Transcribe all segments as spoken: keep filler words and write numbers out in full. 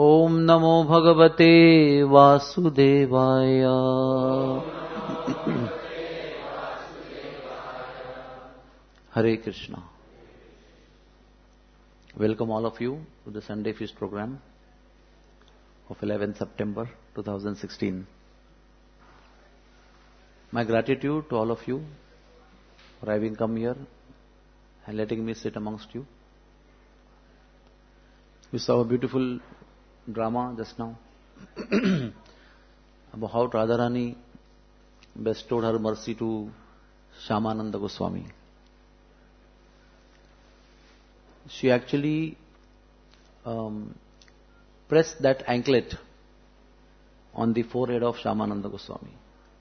ओम नमो भगवते वासुदेवाय। Hare Krishna. Welcome all of you to the Sunday Feast program of eleventh September two thousand sixteen. My gratitude to all of you for having come here and letting me sit amongst you. We saw a beautiful drama just now about how Radharani bestowed her mercy to Shyamananda Goswami. She actually um, pressed that anklet on the forehead of Shyamananda Goswami.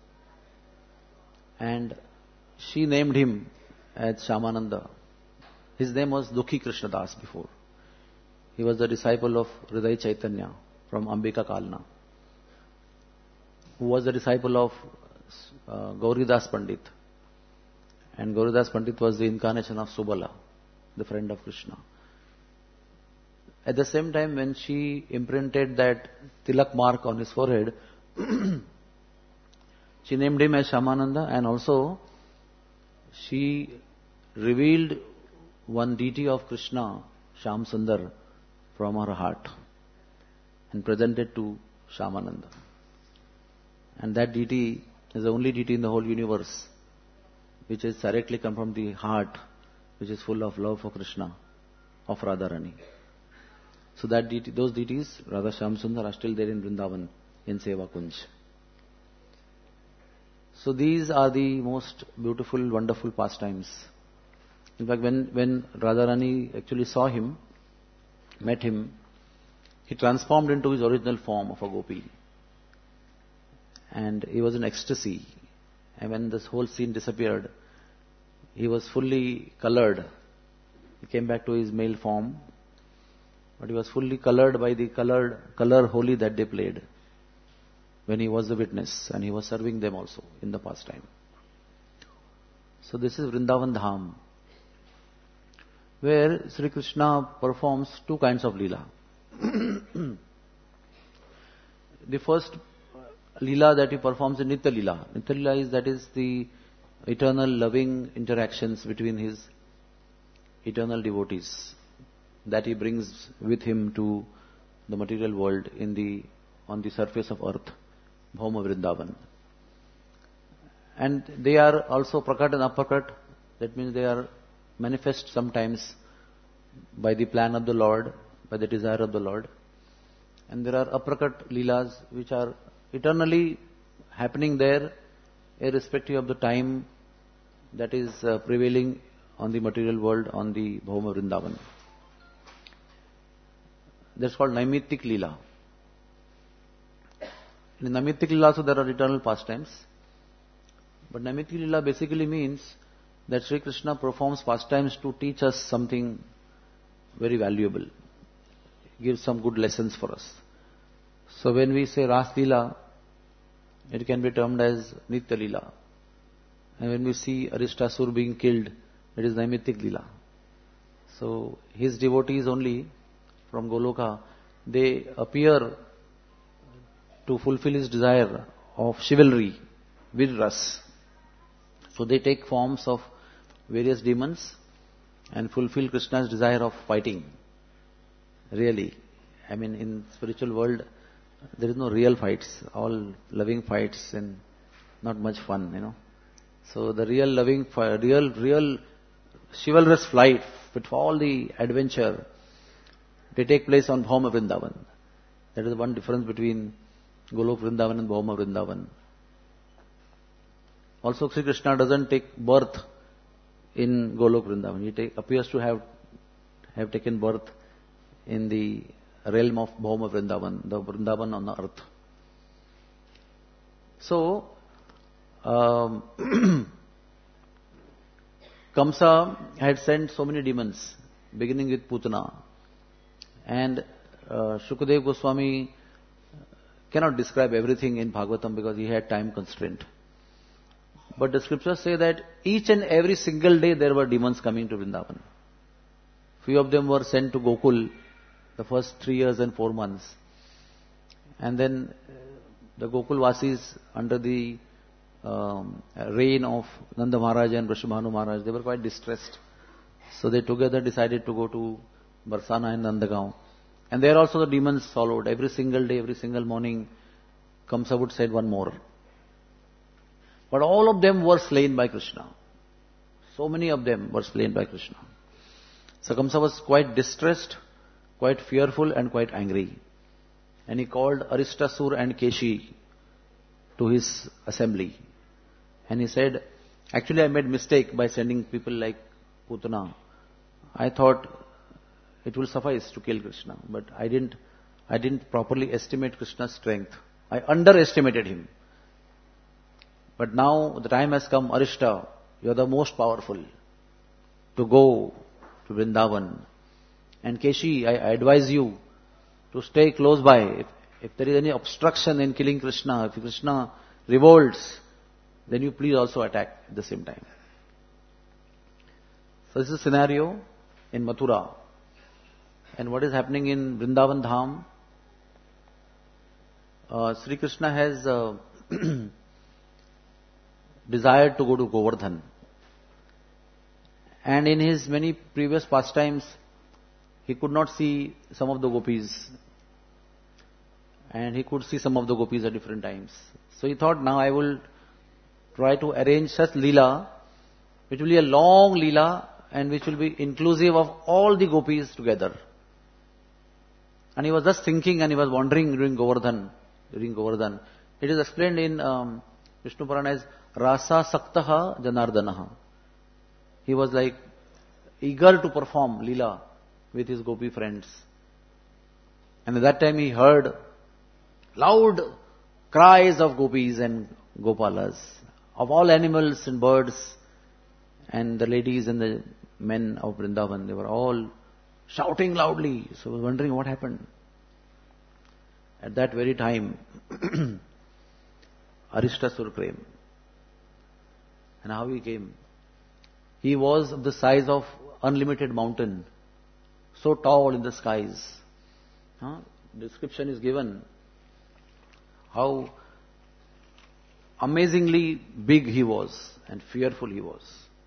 And she named him as Shyamananda. His name was Dukhi Krishnadas before. He was the disciple of Hriday Chaitanya from Ambika Kalna, who was the disciple of uh, Gauridas Pandit. And Gauridas Pandit was the incarnation of Subala, the friend of Krishna. At the same time, when she imprinted that tilak mark on his forehead, she named him as Shyamananda, and also she revealed one deity of Krishna, Shyam Sundar, from her heart and presented to Shyamananda. And that deity is the only deity in the whole universe which is directly come from the heart, which is full of love for Krishna, of Radharani. So that deity, those deities, Radha Shyam Sundar, are still there in Vrindavan, in Seva Kunj. So these are the most beautiful, wonderful pastimes. In fact, when, when Radharani actually saw him, met him, he transformed into his original form of a gopi. And he was in ecstasy. And when this whole scene disappeared, he was fully colored. He came back to his male form, but he was fully colored by the colored color holi that they played when he was the witness, and he was serving them also in the pastime. So this is Vrindavan Dham, where Sri Krishna performs two kinds of Leela. The first Leela that he performs is Nitya Leela. Nitya Leela is, that is the eternal loving interactions between his eternal devotees that he brings with him to the material world in the on the surface of earth, Bhauma Vrindavan. And they are also Prakat and Aprakat. That means they are manifest sometimes by the plan of the Lord, by the desire of the Lord. And there are Aprakat Leelas which are eternally happening there, irrespective of the time that is uh, prevailing on the material world, on the Bhauma Vrindavan. That's called Naimittik Leela. In Naimittik Leela also there are eternal pastimes. But Naimittik Leela basically means that Sri Krishna performs pastimes to teach us something very valuable, gives some good lessons for us. So when we say Ras Leela, it can be termed as Nitya Leela. And when we see Aristasur being killed, it is Naimittik Leela. So his devotees only from Goloka, they appear to fulfill his desire of chivalry with Ras. So they take forms of various demons and fulfill Krishna's desire of fighting. Really. I mean, in spiritual world, there is no real fights, all loving fights and not much fun, you know. So the real loving, real, real chivalrous flight with all the adventure, they take place on Bhauma Vrindavan. That is one difference between Golok Vrindavan and Bhauma Vrindavan. Also, Sri Krishna doesn't take birth in Golok Vrindavan. He take, appears to have have taken birth in the realm of Bhauma Vrindavan, the Vrindavan on the earth. So, um, Kamsa had sent so many demons, beginning with Putana. And uh, Shukadev Goswami cannot describe everything in Bhagavatam because he had time constraint. But the scriptures say that each and every single day there were demons coming to Vrindavan. Few of them were sent to Gokul the first three years and four months. And then uh, the Gokul Vasis, under the um, reign of Nanda Maharaj and Vrishabhanu Maharaj, they were quite distressed. So they together decided to go to Barsana and Nandagaon. And there also the demons followed. Every single day, every single morning, Kamsa would say one more. But all of them were slain by Krishna. So many of them were slain by Krishna. So Kamsa was quite distressed, quite fearful and quite angry. And he called Aristasur and Keshi to his assembly. And he said, actually I made mistake by sending people like Putana. I thought it will suffice to kill Krishna, but I didn't, I didn't properly estimate Krishna's strength. I underestimated him. But now the time has come, Arista, you are the most powerful to go to Vrindavan. And Keshi, I, I advise you to stay close by. If, if there is any obstruction in killing Krishna, if Krishna revolts, then you please also attack at the same time. So this is a scenario in Mathura. And what is happening in Vrindavan Dham? Uh, Sri Krishna has uh, desired to go to Govardhan. And in his many previous pastimes, he could not see some of the gopis. And he could see some of the gopis at different times. So he thought, now I will try to arrange such Leela, which will be a long Leela and which will be inclusive of all the gopis together. And he was just thinking and he was wandering during Govardhan. During Govardhan. It is explained in um, Vishnu Purana as Rasa Saktaha Janardanaha. He was like eager to perform Leela with his gopi friends. And at that time he heard loud cries of gopis and gopalas, of all animals and birds, and the ladies and the men of Vrindavan. They were all shouting loudly. So I was wondering what happened. At that very time, Aristasur came. And how he came? He was of the size of unlimited mountain, so tall in the skies. Huh? Description is given how amazingly big he was and fearful he was.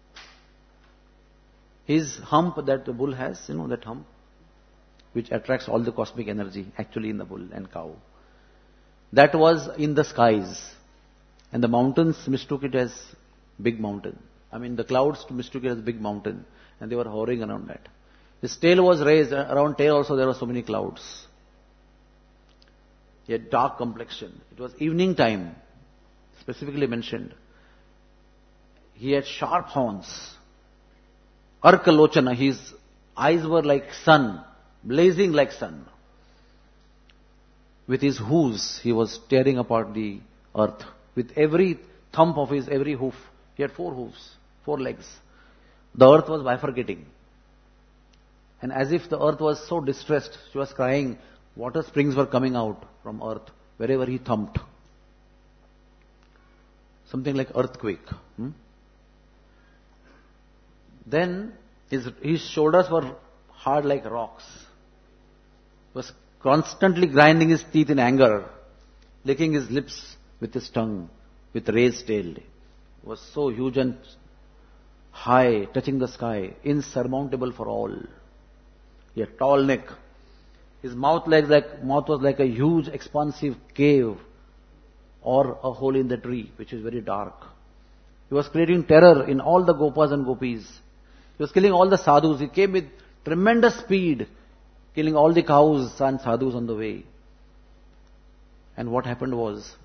His hump that the bull has, you know that hump, which attracts all the cosmic energy actually in the bull and cow. That was in the skies. And the mountains mistook it as big mountain. I mean the clouds mistook it as big mountain. And they were hovering around that. His tail was raised. Around tail also there were so many clouds. He had dark complexion. It was evening time, specifically mentioned. He had sharp horns. Arkalochana, his eyes were like sun, blazing like sun. With his hooves, he was tearing apart the earth. With every thump of his, every hoof, he had four hooves, four legs. The earth was bifurcating. And as if the earth was so distressed, she was crying, water springs were coming out from earth wherever he thumped. Something like earthquake. Hmm? Then his, his shoulders were hard like rocks. He was constantly grinding his teeth in anger, licking his lips with his tongue, with raised tail. He was so huge and high, touching the sky, insurmountable for all. He had tall neck. His mouth, like, like, mouth was like a huge expansive cave or a hole in the tree, which is very dark. He was creating terror in all the gopas and gopis. He was killing all the sadhus. He came with tremendous speed, killing all the cows and sadhus on the way. And what happened was,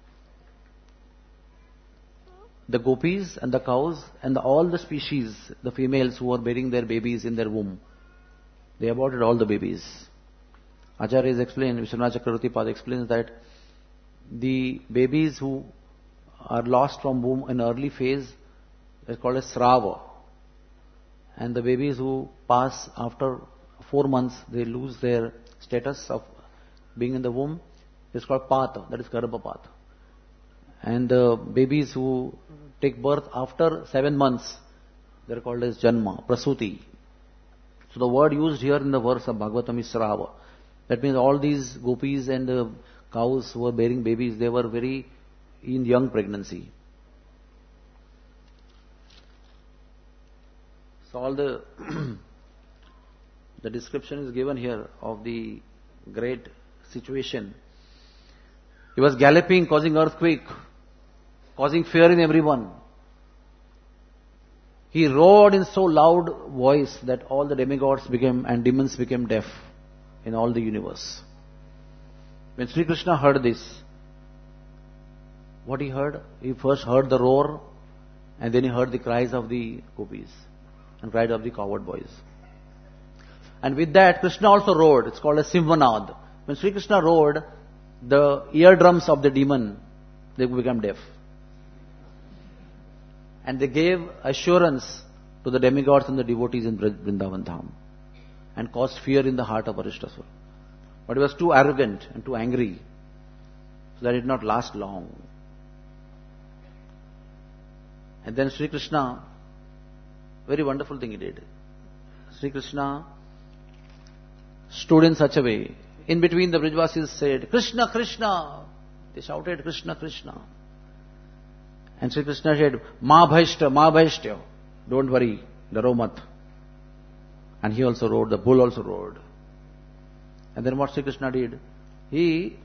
the gopis and the cows and the, all the species, the females who were bearing their babies in their womb, they aborted all the babies. Acharya is explained, Vishwanath Chakravarti Pada explains that the babies who are lost from womb in early phase is called as srava. And the babies who pass after four months, they lose their status of being in the womb. It's called pata, that is garbhapata. And the babies who take birth after seven months, they're called as janma, prasuti. So the word used here in the verse of Bhagavatam is srava. That means all these gopis and uh, cows who were bearing babies, they were very in young pregnancy. So all the the description is given here of the great situation. He was galloping, causing earthquake, causing fear in everyone. He roared in so loud voice that all the demigods became and demons became deaf in all the universe. When Sri Krishna heard this, what he heard? He first heard the roar, and then he heard the cries of the gopis and cried of the coward boys. And with that, Krishna also roared. It's called a Simvanad. When Sri Krishna roared, the eardrums of the demon, they became deaf. And they gave assurance to the demigods and the devotees in Vrindavan Dham and caused fear in the heart of Aristasura. But he was too arrogant and too angry, so that it did not last long. And then Sri Krishna, very wonderful thing he did. Sri Krishna stood in such a way. In between, the Brijvasis said, Krishna, Krishna. They shouted, Krishna, Krishna. And Sri Krishna said, Ma bhaishta, Ma bhaishta. Don't worry, daro mat. And he also roared, the bull also roared. And then what Sri Krishna did? He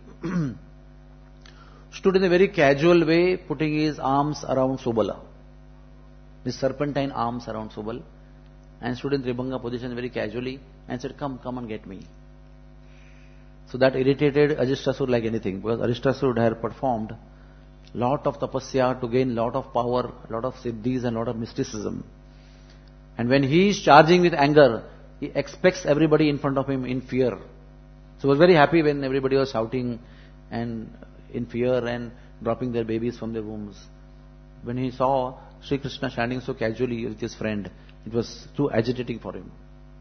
stood in a very casual way, putting his arms around Subala. His serpentine arms around Subal. And stood in Tribhanga position very casually and said, come, come and get me. So that irritated Aristasura like anything, because Aristasura had performed lot of tapasya to gain lot of power, lot of siddhis and lot of mysticism. And when he is charging with anger, he expects everybody in front of him in fear. So he was very happy when everybody was shouting and in fear and dropping their babies from their wombs. When he saw Sri Krishna standing so casually with his friend, it was too agitating for him.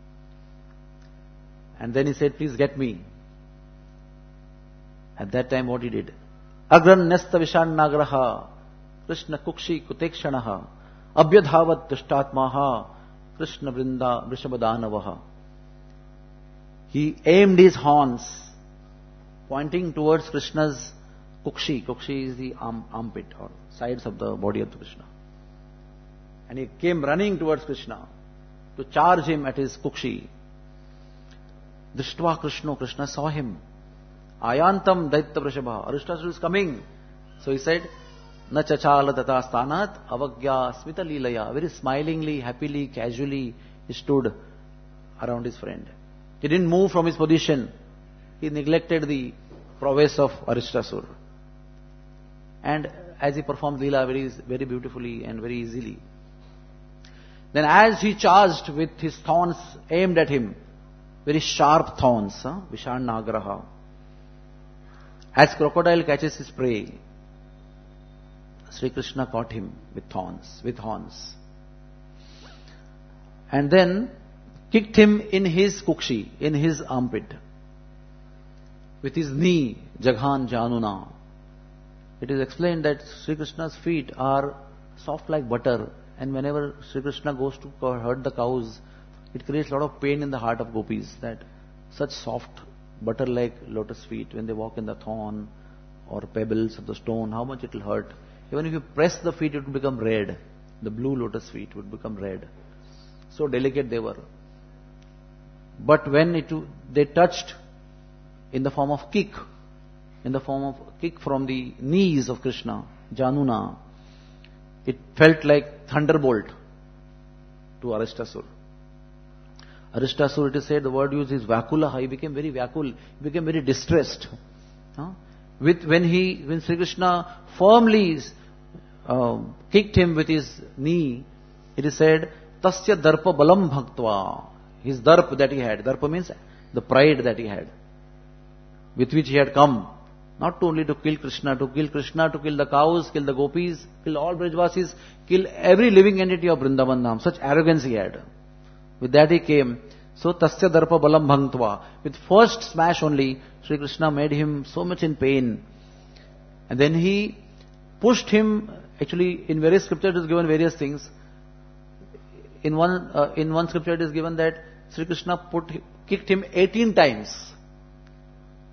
And then he said, please get me. At that time what he did? Agran nesta vishannagraha Krishna kukshi kutekshanaha abhyadhavat dushtatmaha Krishna vrinda vrishabhadanavaha. He aimed his horns pointing towards Krishna's kukshi. Kukshi is the arm, armpit or sides of the body of Krishna. And he came running towards Krishna to charge him at his kukshi. Drishtva Krishna, Krishna saw him. Ayantam daitya vrishabha. Aristasura is coming. So he said, Na chachala tata stanat avagya smita lilaya. Very smilingly, happily, casually, he stood around his friend. He didn't move from his position. He neglected the prowess of Aristasura. And as he performed Leela very, very beautifully and very easily. Then as he charged with his thorns aimed at him, very sharp thorns, huh? Vishannagraha. As crocodile catches his prey, Sri Krishna caught him with thorns, with horns. And then kicked him in his kukshi, in his armpit. With his knee, Jaghan Januna. It is explained that Sri Krishna's feet are soft like butter, and whenever Sri Krishna goes to herd the cows, it creates a lot of pain in the heart of gopis, that such soft butter like lotus feet, when they walk in the thorn or pebbles of the stone, how much it will hurt. Even if you press the feet, it will become red. The blue lotus feet would become red. So delicate they were. But when it, they touched in the form of kick, in the form of kick from the knees of Krishna, Januna, it felt like thunderbolt to Aristasura. Aristasura, it is said, the word used is Vakulaha. He became very Vakul, he became very distressed. Huh? With when he, when Sri Krishna firmly uh, kicked him with his knee, it is said, Tasya darpa balam bhaktva. His darp that he had, darpa means the pride that he had, with which he had come, not only to kill Krishna, to kill Krishna, to kill the cows, kill the gopis, kill all Brajvasis, kill every living entity of Vrindavan Dham. Such arrogance he had. With that he came. So, tasya darpa balam bhangtva. With first smash only, Sri Krishna made him so much in pain. And then he pushed him, actually in various scriptures it is given various things. In one, uh, in one scripture it is given that Sri Krishna put, kicked him eighteen times.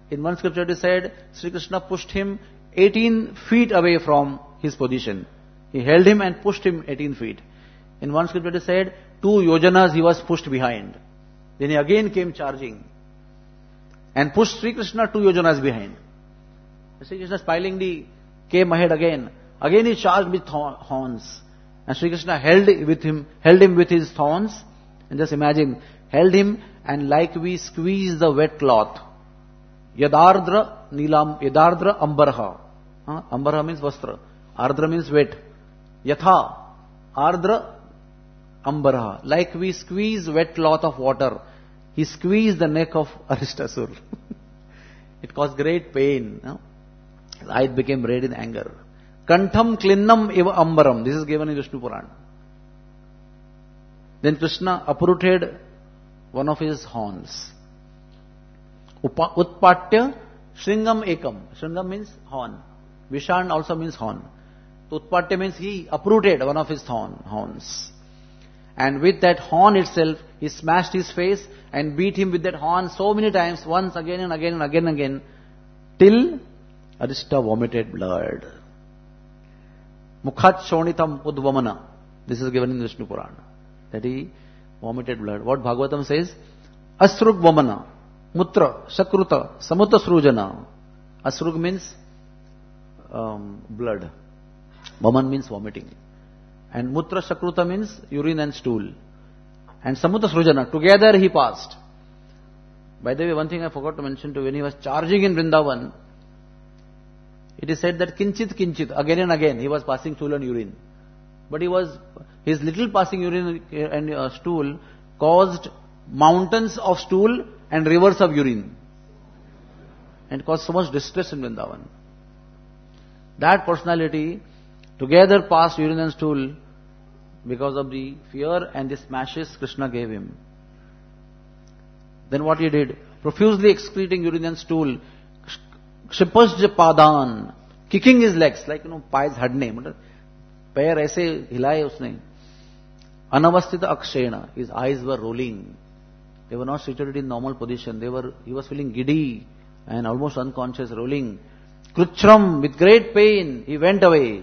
In one scripture it is said, Sri Krishna pushed him eighteen feet away from his position. He held him and pushed him eighteen feet. In one scripture it is said, two yojanas he was pushed behind. Then he again came charging and pushed Sri Krishna two yojanas behind. Sri Krishna smilingly came ahead again. Again he charged with horns. And Sri Krishna held with him, held him with his thorns. And just imagine, held him and like we squeeze the wet cloth. Yadardra nilam, yadardra ambarha. Huh? Ambarha means vastra. Ardra means wet. Yatha, ardra ambarha. Like we squeeze wet cloth of water. He squeezed the neck of Aristasur. It caused great pain. No? His eyes became red in anger. Kantham klinnam eva ambaram. This is given in Vishnu Puran. Then Krishna uprooted one of his horns. Upa, utpatya shringam ekam. Shringam means horn. Vishan also means horn. So utpatya means he uprooted one of his horn, horns. And with that horn itself, he smashed his face and beat him with that horn so many times, once again and again and again and again, till Arista vomited blood. Mukhat shonitam udvamana. This is given in Vishnu Purana. That he vomited blood. What Bhagavatam says? Asrug vamana. Mutra, Shakruta, Samuta Srujana. Asrug means um, blood. Vaman means vomiting. And Mutra Shakruta means urine and stool. And Samuta Srujana. Together he passed. By the way, one thing I forgot to mention to you, when he was charging in Vrindavan, it is said that kinchit kinchit, again and again, he was passing stool and urine. But he was, his little passing urine and uh, stool caused mountains of stool and rivers of urine. And caused so much distress in Vrindavan. That personality together passed urine and stool because of the fear and the smashes Krishna gave him. Then what he did? Profusely excreting urine and stool, Kshipasja padan, kicking his legs, like, you know, पायज हड़ने, पैर ऐसे हिलाए उसने. Anavasthita akshena, his eyes were rolling. They were not situated in normal position. They were, he was feeling giddy and almost unconscious, rolling. Kruchram, with great pain, he went away.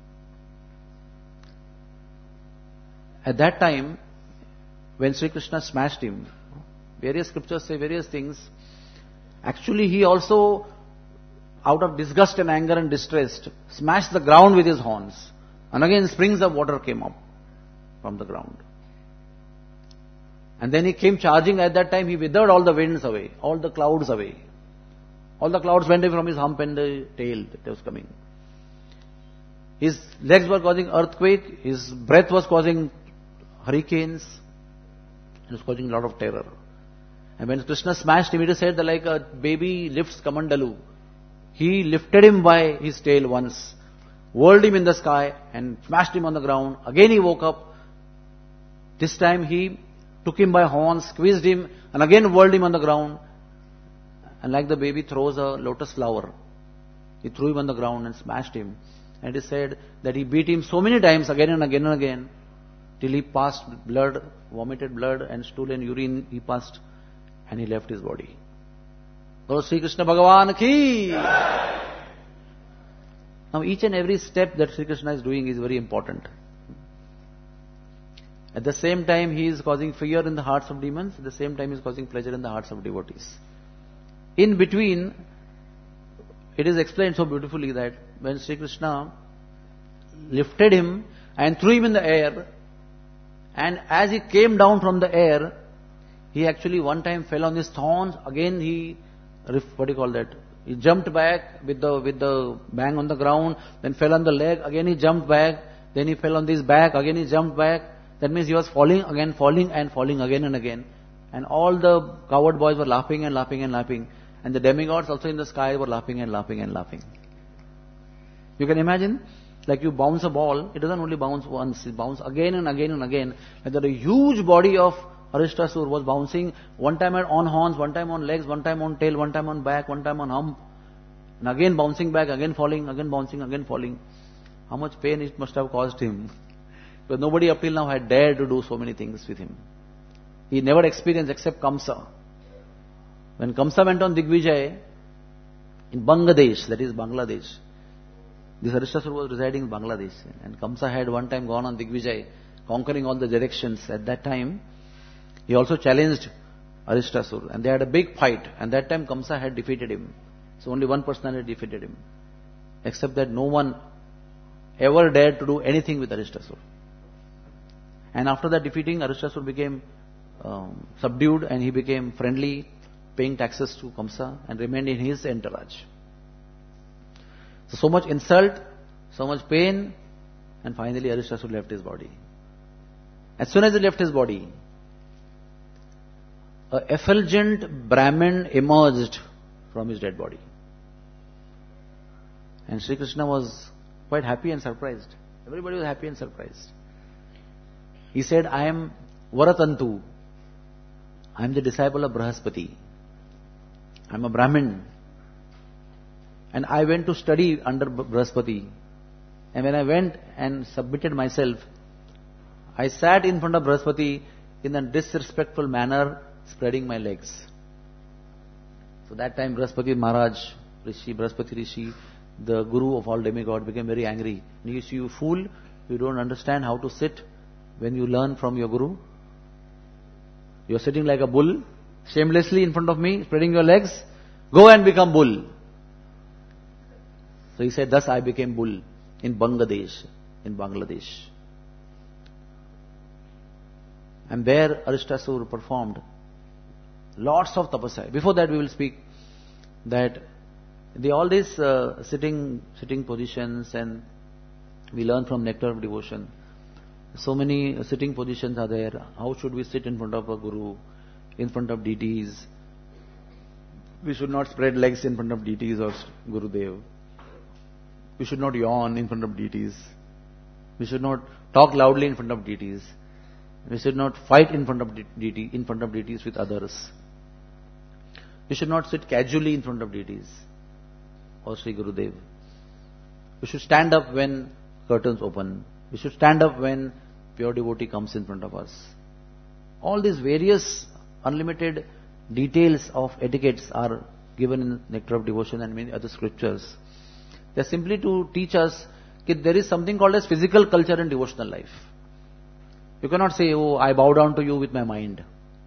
At that time, when Sri Krishna smashed him, various scriptures say various things. Actually, he also, out of disgust and anger and distress, smashed the ground with his horns. And again springs of water came up from the ground. And then he came charging. At that time he withered all the winds away, all the clouds away. All the clouds went away from his hump and the tail that was coming. His legs were causing earthquake, his breath was causing hurricanes, it was causing a lot of terror. And when Krishna smashed him, it is said that like a baby lifts Kamandalu, he lifted him by his tail once, whirled him in the sky and smashed him on the ground. Again he woke up. This time he took him by horns, squeezed him and again whirled him on the ground. And like the baby throws a lotus flower, he threw him on the ground and smashed him. And it is said that he beat him so many times, again and again and again, till he passed blood, vomited blood and stool and urine he passed, and he left his body. Lord Sri Krishna Bhagavan ki! Now each and every step that Sri Krishna is doing is very important. At the same time he is causing fear in the hearts of demons, at the same time he is causing pleasure in the hearts of devotees. In between, it is explained so beautifully that when Sri Krishna lifted him and threw him in the air, and as he came down from the air, he actually one time fell on his thorns, again he, what do you call that? He jumped back with the with the bang on the ground, then fell on the leg, again he jumped back, then he fell on his back, again he jumped back. That means he was falling again, falling and falling again and again. And all the coward boys were laughing and laughing and laughing. And the demigods also in the sky were laughing and laughing and laughing. You can imagine, like you bounce a ball, it doesn't only bounce once, it bounces again and again and again. And that a huge body of Aristasur was bouncing, one time on horns, one time on legs, one time on tail, one time on back, one time on hump. And again bouncing back, again falling, again bouncing, again falling. How much pain it must have caused him. Because nobody up till now had dared to do so many things with him. He never experienced except Kamsa. When Kamsa went on Digvijay, in Bangladesh, that is Bangladesh. This Aristasura was residing in Bangladesh, and Kamsa had one time gone on Digvijay, conquering all the directions. At that time, he also challenged Aristasura, and they had a big fight, and that time Kamsa had defeated him. So only one person had defeated him, except that no one ever dared to do anything with Aristasura. And after that defeating, Aristasura became um, subdued, and he became friendly, paying taxes to Kamsa, and remained in his entourage. So, so much insult, so much pain, and finally Aristasura left his body. As soon as he left his body, a effulgent Brahmin emerged from his dead body. And Sri Krishna was quite happy and surprised. Everybody was happy and surprised. He said, I am Varatantu. I am the disciple of Brahaspati. I am a Brahmin. And I went to study under Brahaspati. And when I went and submitted myself, I sat in front of Brahaspati in a disrespectful manner, spreading my legs. So that time Brahaspati Maharaj, Rishi, Brahaspati Rishi, the guru of all demigods, became very angry. And he said, you fool, you don't understand how to sit when you learn from your guru. You are sitting like a bull, shamelessly in front of me, spreading your legs. Go and become bull. So he said, thus I became bull in Bangladesh, in Bangladesh. And there Aristasura performed lots of tapasya. Before that we will speak that the, all these uh, sitting sitting positions, and we learn from Nectar of Devotion. So many uh, sitting positions are there. How should we sit in front of a guru, in front of deities? We should not spread legs in front of deities or Gurudev. We should not yawn in front of deities. We should not talk loudly in front of deities. We should not fight in front of deity, in front of deities with others. We should not sit casually in front of deities or Sri Gurudev. We should stand up when curtains open. We should stand up when pure devotee comes in front of us. All these various unlimited details of etiquettes are given in Nectar of Devotion and many other scriptures. They are simply to teach us that there is something called as physical culture in devotional life. You cannot say, oh, I bow down to you with my mind.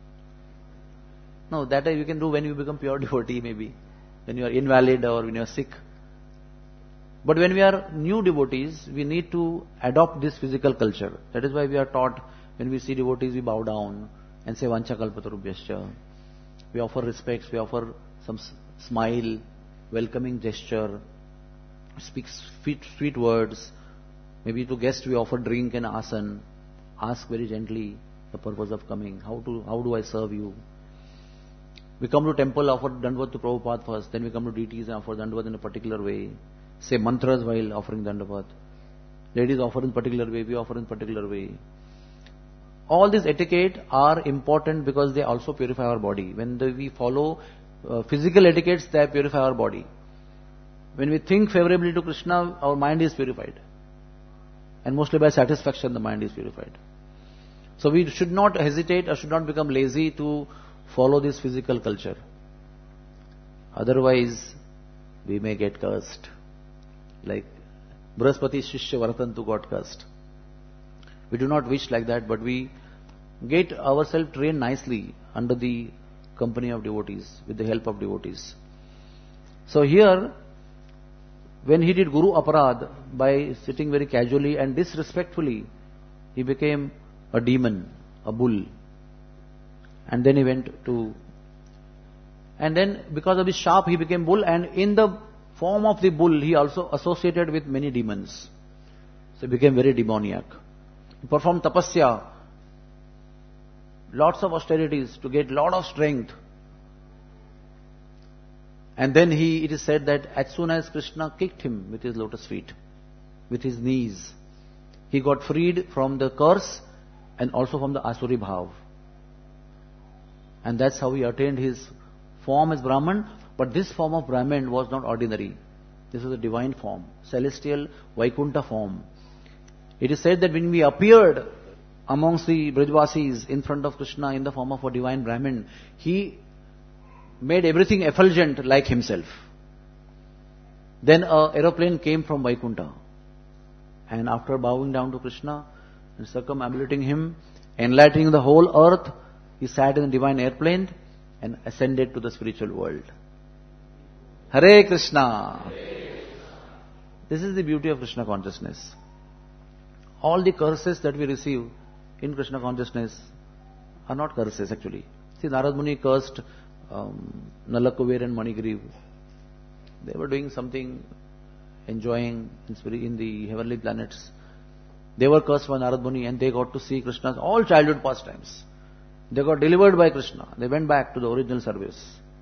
No, that you can do when you become pure devotee maybe. When you are invalid or when you are sick. But when we are new devotees, we need to adopt this physical culture. That is why we are taught, when we see devotees, we bow down and say, Vancha kalpatarubhyascha. We offer respects, we offer some smile, welcoming gesture, speak sweet, sweet words. Maybe to guests we offer drink and asan. Ask very gently the purpose of coming. How to how do I serve you? We come to temple, offer Dandavat to Prabhupada first. Then we come to deities and offer Dandavat in a particular way. Say mantras while offering Dandavat. Ladies offer in particular way, we offer in particular way. All these etiquette are important because they also purify our body. When the, we follow uh, physical etiquettes, they purify our body. When we think favorably to Krishna, our mind is purified. And mostly by satisfaction the mind is purified. So we should not hesitate or should not become lazy to follow this physical culture. Otherwise, we may get cursed. Like Brahaspati's Shishya Varatantu got cursed. We do not wish like that, but we get ourselves trained nicely under the company of devotees, with the help of devotees. So here, when he did Guru Aparad by sitting very casually and disrespectfully, he became a demon, a bull. And then he went to... And then because of his sharp, he became bull, and in the form of the bull, he also associated with many demons. So he became very demoniac. He performed tapasya, lots of austerities to get lot of strength. And then he, it is said that as soon as Krishna kicked him with his lotus feet, with his knees, he got freed from the curse and also from the Asuri Bhav. And that's how he attained his form as Brahman. But this form of Brahman was not ordinary. This was a divine form, celestial Vaikuntha form. It is said that when we appeared amongst the Brajvasis in front of Krishna in the form of a divine Brahman, he made everything effulgent like himself. Then an aeroplane came from Vaikuntha. And after bowing down to Krishna and circumambulating him, enlightening the whole earth, he sat in the divine airplane and ascended to the spiritual world. Hare Krishna! This is the beauty of Krishna consciousness. All the curses that we receive in Krishna consciousness are not curses actually. See, Narad Muni cursed um, Nalakuber and Manigriv. They were doing something, enjoying in, spirit, in the heavenly planets. They were cursed by Narad Muni and they got to see Krishna's all childhood pastimes. They got delivered by Krishna. They went back to the original service.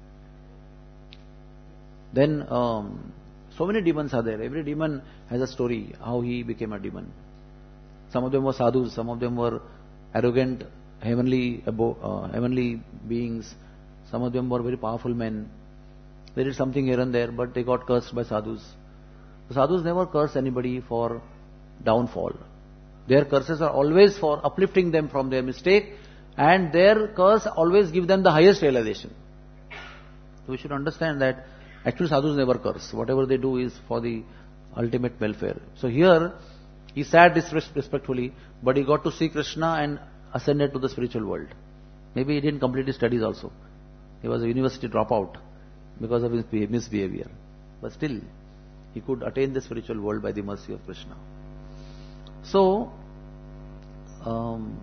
Then, um, so many demons are there. Every demon has a story, how he became a demon. Some of them were sadhus, some of them were arrogant, heavenly, uh, heavenly beings. Some of them were very powerful men. They did something here and there, but they got cursed by sadhus. The sadhus never curse anybody for downfall. Their curses are always for uplifting them from their mistake, and their curse always give them the highest realization. So we should understand that actually sadhus never curse. Whatever they do is for the ultimate welfare. So here, he sat disrespectfully, but he got to see Krishna and ascended to the spiritual world. Maybe he didn't complete his studies also. He was a university dropout because of his misbehavior. But still, he could attain the spiritual world by the mercy of Krishna. So, um,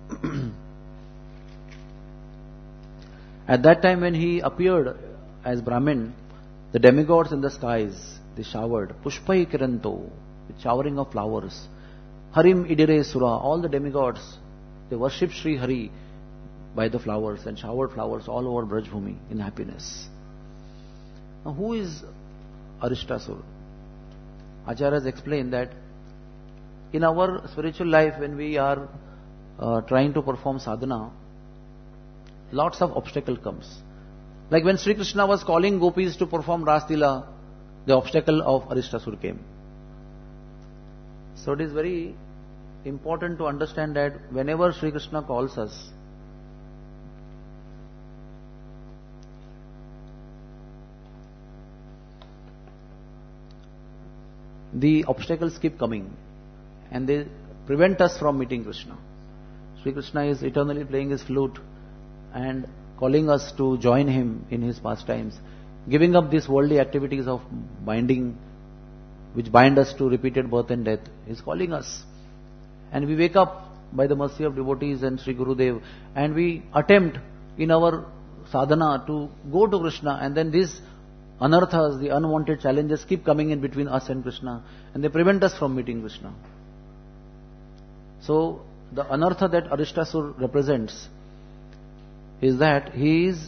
at that time when he appeared as Brahmin, the demigods in the skies, they showered, Pushpai Kiranto, with showering of flowers. Harim Idire Sura, all the demigods, they worshipped Sri Hari by the flowers and showered flowers all over Brajbhumi in happiness. Now who is Arishtasur? Acharyas explain that in our spiritual life when we are uh, trying to perform sadhana, lots of obstacle comes. Like when Sri Krishna was calling gopis to perform Ras Leela, the obstacle of Arishtasur came. So it is very important to understand that whenever Sri Krishna calls us, the obstacles keep coming and they prevent us from meeting Krishna. Sri Krishna is eternally playing his flute and calling us to join him in his pastimes, giving up these worldly activities of binding, which bind us to repeated birth and death. He is calling us. And we wake up by the mercy of devotees and Sri Gurudev, and we attempt in our sadhana to go to Krishna, and then these anarthas, the unwanted challenges keep coming in between us and Krishna, and they prevent us from meeting Krishna. So, the anartha that Arishtasur represents is that his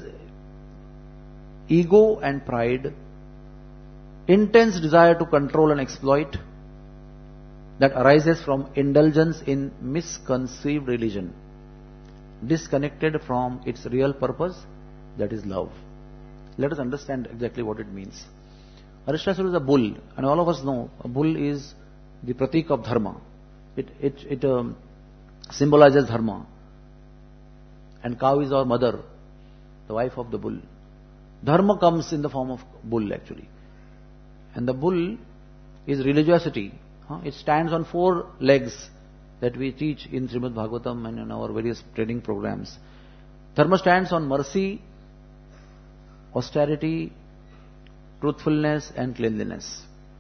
ego and pride, intense desire to control and exploit, that arises from indulgence in misconceived religion, disconnected from its real purpose, that is love. Let us understand exactly what it means. Arishtasur is a bull, and all of us know a bull is the pratik of dharma. It, it, it um, symbolizes dharma. And cow is our mother, the wife of the bull. Dharma comes in the form of bull actually. And the bull is religiosity. It stands on four legs that we teach in Srimad Bhagavatam and in our various training programs. Dharma stands on mercy, austerity, truthfulness and cleanliness.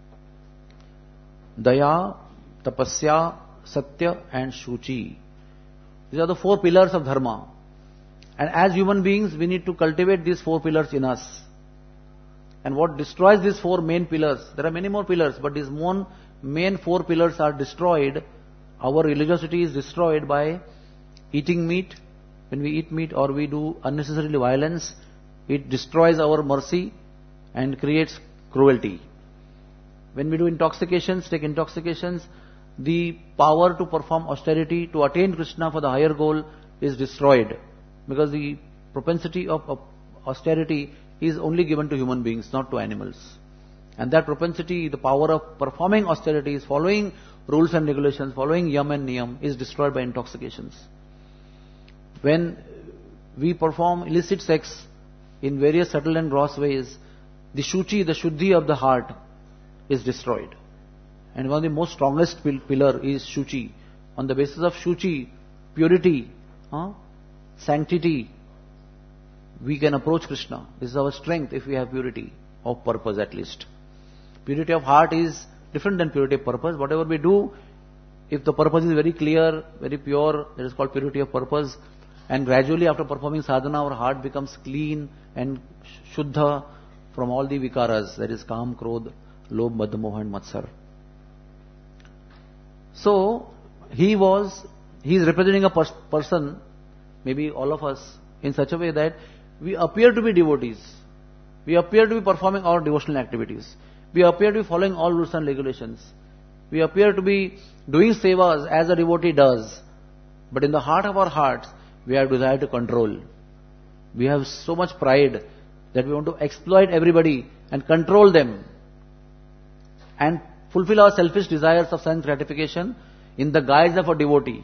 Daya, tapasya, satya and shuchi. These are the four pillars of dharma. And as human beings, we need to cultivate these four pillars in us. And what destroys these four main pillars, there are many more pillars, but these one main four pillars are destroyed. Our religiosity is destroyed by eating meat. When we eat meat or we do unnecessarily violence, it destroys our mercy and creates cruelty. When we do intoxications, take intoxications, the power to perform austerity, to attain Krishna for the higher goal is destroyed. Because the propensity of, of austerity is only given to human beings, not to animals. And that propensity, the power of performing austerities, following rules and regulations, following yam and niyam, is destroyed by intoxications. When we perform illicit sex in various subtle and gross ways, the shuchi, the shuddhi of the heart, is destroyed. And one of the most strongest pillar is Shuchi. On the basis of Shuchi, purity, huh, sanctity, we can approach Krishna. This is our strength if we have purity of purpose at least. Purity of heart is different than purity of purpose. Whatever we do, if the purpose is very clear, very pure, that is called purity of purpose. And gradually after performing sadhana, our heart becomes clean and shuddha from all the vikaras, that is Kam, Krodh, Lobh, Madh, Moha and Matsar. So, he was, he is representing a pers- person, maybe all of us, in such a way that we appear to be devotees. We appear to be performing our devotional activities. We appear to be following all rules and regulations. We appear to be doing sevas as a devotee does. But in the heart of our hearts, we have desire to control. We have so much pride that we want to exploit everybody and control them and fulfill our selfish desires of sense gratification in the guise of a devotee.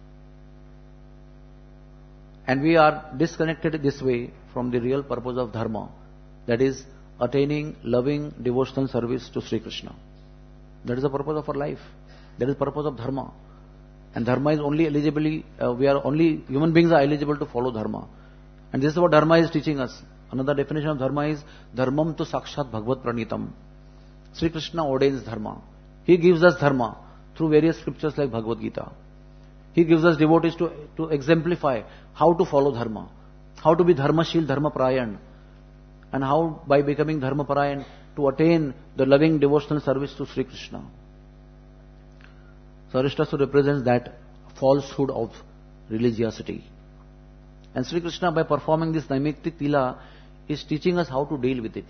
And we are disconnected this way from the real purpose of dharma, that is attaining loving devotional service to Sri Krishna. That is the purpose of our life. That is the purpose of dharma. And dharma is only eligibly, uh, we are only, human beings are eligible to follow dharma. And this is what dharma is teaching us. Another definition of dharma is dharmam tu sakshat bhagavad pranitam. Sri Krishna ordains dharma. He gives us dharma through various scriptures like Bhagavad Gita. He gives us devotees to, to exemplify how to follow dharma, how to be dharmashil, dharmaprayan, and how by becoming dharmaparayan to attain the loving devotional service to Sri Krishna. So Arishtasura represents that falsehood of religiosity. And Sri Krishna, by performing this Naimittik Lila, is teaching us how to deal with it.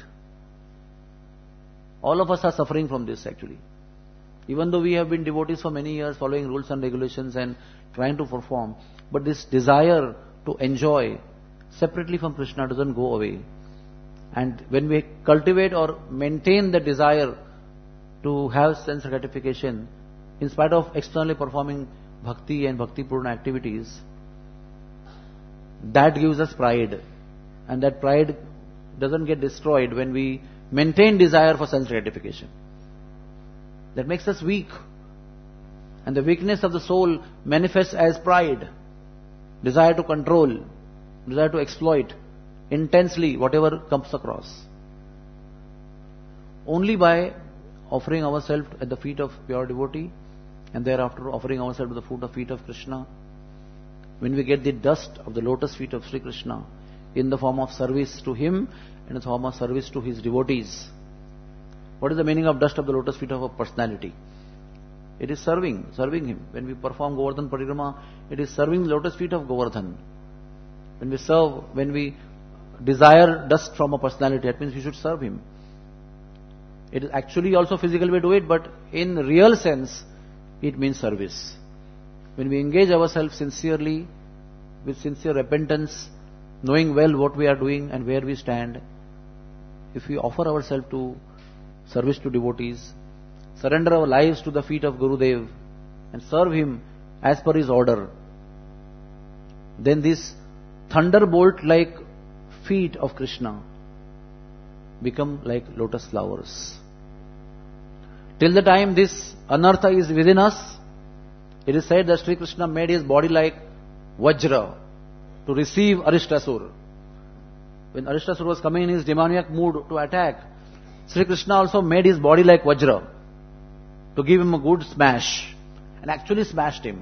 All of us are suffering from this actually. Even though we have been devotees for many years, following rules and regulations and trying to perform, but this desire to enjoy separately from Krishna doesn't go away. And when we cultivate or maintain the desire to have sense gratification, in spite of externally performing bhakti and bhakti-purna activities, that gives us pride. And that pride doesn't get destroyed when we maintain desire for sense gratification. That makes us weak. And the weakness of the soul manifests as pride, desire to control, desire to exploit intensely whatever comes across. Only by offering ourselves at the feet of pure devotee and thereafter offering ourselves to the foot of feet of Krishna, when we get the dust of the lotus feet of Sri Krishna in the form of service to him and in the form of service to his devotees. What is the meaning of dust of the lotus feet of a personality? It is serving, serving him. When we perform Govardhan Parikrama, it is serving the lotus feet of Govardhan. When we serve, when we desire dust from a personality, that means we should serve him. It is actually also physical way to do it, but in real sense, it means service. When we engage ourselves sincerely, with sincere repentance, knowing well what we are doing and where we stand, if we offer ourselves to service to devotees, surrender our lives to the feet of Gurudev and serve him as per his order, then this thunderbolt-like feet of Krishna become like lotus flowers. Till the time this anartha is within us, it is said that Sri Krishna made his body like Vajra to receive Arishtasur. When Arishtasur was coming in his demoniac mood to attack, Sri Krishna also made his body like Vajra to give him a good smash, and actually smashed him.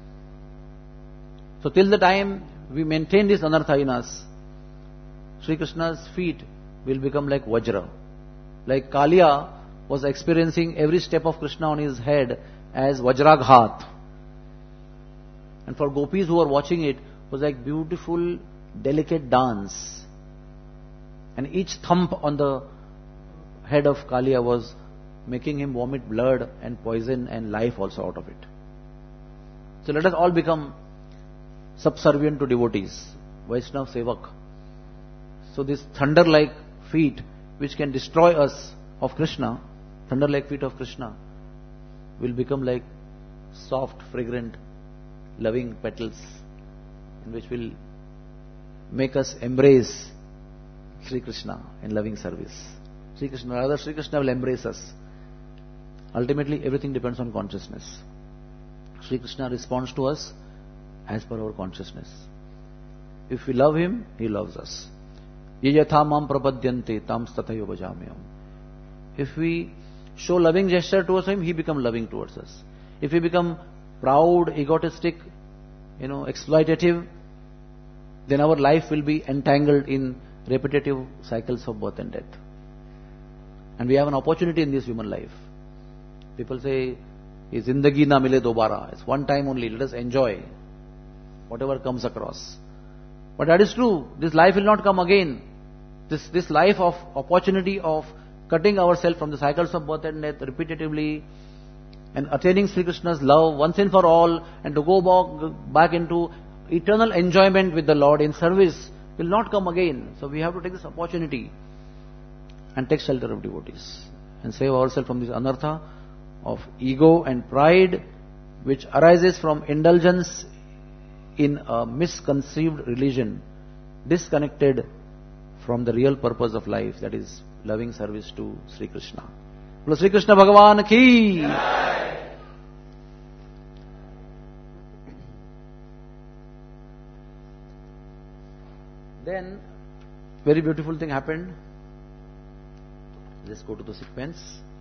So till the time we maintain this anartha in us, Sri Krishna's feet will become like Vajra. Like Kaliya was experiencing every step of Krishna on his head as Vajraghat. And for gopis who were watching it, was like beautiful, delicate dance. And each thump on the head of Kaliya was making him vomit blood and poison and life also out of it. So let us all become subservient to devotees, Vaishnava Sevak. So this thunder-like feet which can destroy us of Krishna, thunder-like feet of Krishna, will become like soft, fragrant, loving petals, and which will make us embrace Sri Krishna in loving service. Sri Krishna, rather Sri Krishna will embrace us ultimately everything depends on consciousness. Sri Krishna responds to us as per our consciousness. If we love Him, He loves us. Ye yatha mam prapadyante tam stathayo bhajamyam. If we show loving gesture towards Him, He becomes loving towards us. If we become proud, egotistic, you know, exploitative, then our life will be entangled in repetitive cycles of birth and death. And we have an opportunity in this human life. People say, Zindagi na mile dobara. It's one time only. Let us enjoy whatever comes across. But that is true. This life will not come again. This, this life of opportunity of cutting ourselves from the cycles of birth and death repetitively and attaining Sri Krishna's love once and for all, and to go back, back into eternal enjoyment with the Lord in service will not come again. So we have to take this opportunity and take shelter of devotees and save ourselves from this anartha of ego and pride which arises from indulgence in a misconceived religion, disconnected from the real purpose of life, that is loving service to Sri Krishna. Bolo Sri Krishna Bhagavan ki! Then, very beautiful thing happened. Let's go to the sequence.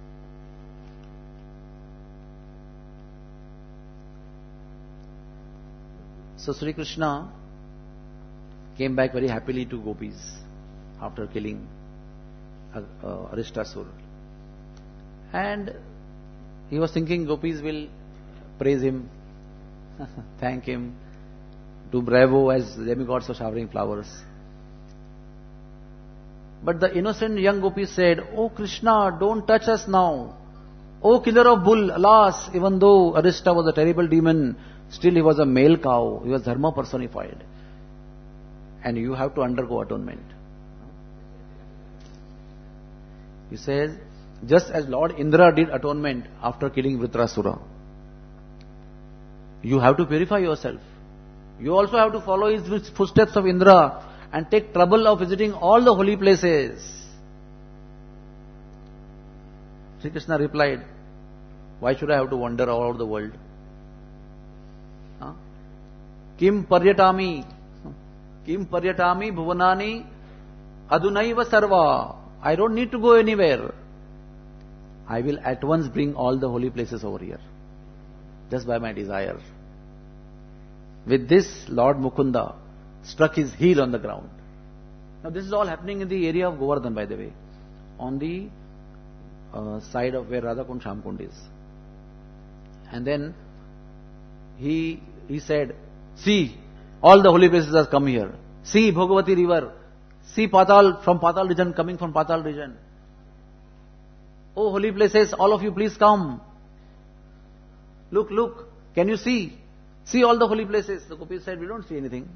So Sri Krishna came back very happily to gopis after killing uh, uh, Aristasur. And he was thinking gopis will praise him, thank him, do bravo as demigods are showering flowers. But the innocent young gopis said, "Oh Krishna, don't touch us now. Oh killer of bull, alas, even though Arista was a terrible demon, still he was a male cow. He was dharma personified. And you have to undergo atonement." He says, just as Lord Indra did atonement after killing Vritrasura, you have to purify yourself. You also have to follow his footsteps of Indra and take trouble of visiting all the holy places. Sri Krishna replied, why should I have to wander all over the world? Huh? Kim paryatami, kim paryatami bhuvanani adunaiva sarva. I don't need to go anywhere. I will at once bring all the holy places over here, just by my desire. With this, Lord Mukunda struck his heel on the ground. Now this is all happening in the area of Govardhan, by the way, on the uh, side of where Radhakund Shamkund is. And then he he said, see, all the holy places have come here. See Bhagavati river. See Patal, from Patal region, coming from Patal region. Oh holy places, all of you please come. Look, look, can you see? See all the holy places. The gopis said, we don't see anything.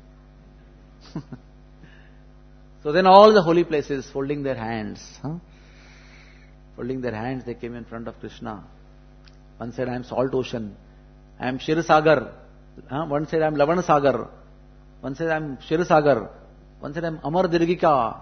So then all the holy places, folding their hands, huh? folding their hands, they came in front of Krishna. One said, I am salt ocean. I am Shirasagar. Huh? One said, I am Lavana Sagar. One said, I am Shirasagar. One said, I am Amar Dirgika.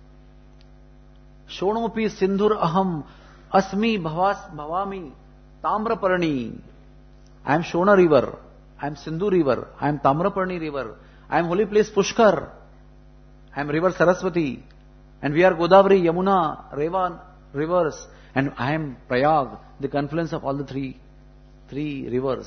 Shonopi Sindhur Aham Asmi Bhavas Bhavami Tamraparani. I am Shona river. I am Sindhu river. I am Tamraparni river. I am holy place Pushkar. I am river Saraswati. And we are Godavari, Yamuna, Reva rivers. And I am Prayag, the confluence of all the three, three rivers.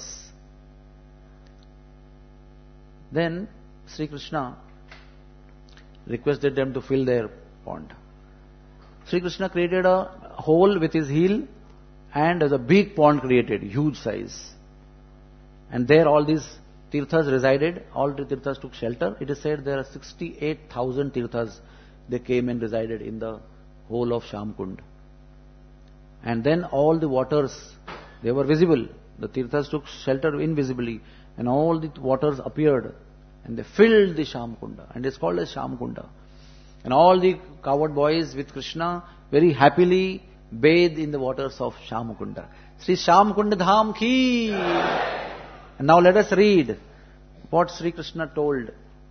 Then Sri Krishna requested them to fill their pond. Sri Krishna created a hole with his heel and there's a big pond created, huge size. And there all these tirthas resided, all the tirthas took shelter. It is said there are sixty-eight thousand tirthas, they came and resided in the whole of Shamkund. And then all the waters, they were visible. The tirthas took shelter invisibly and all the waters appeared and they filled the Shamkunda and it's called as Shamkunda. And all the cowherd boys with Krishna very happily bathed in the waters of Shamkunda. Sri Shamkunda Dham ki! And now let us read what Sri Krishna told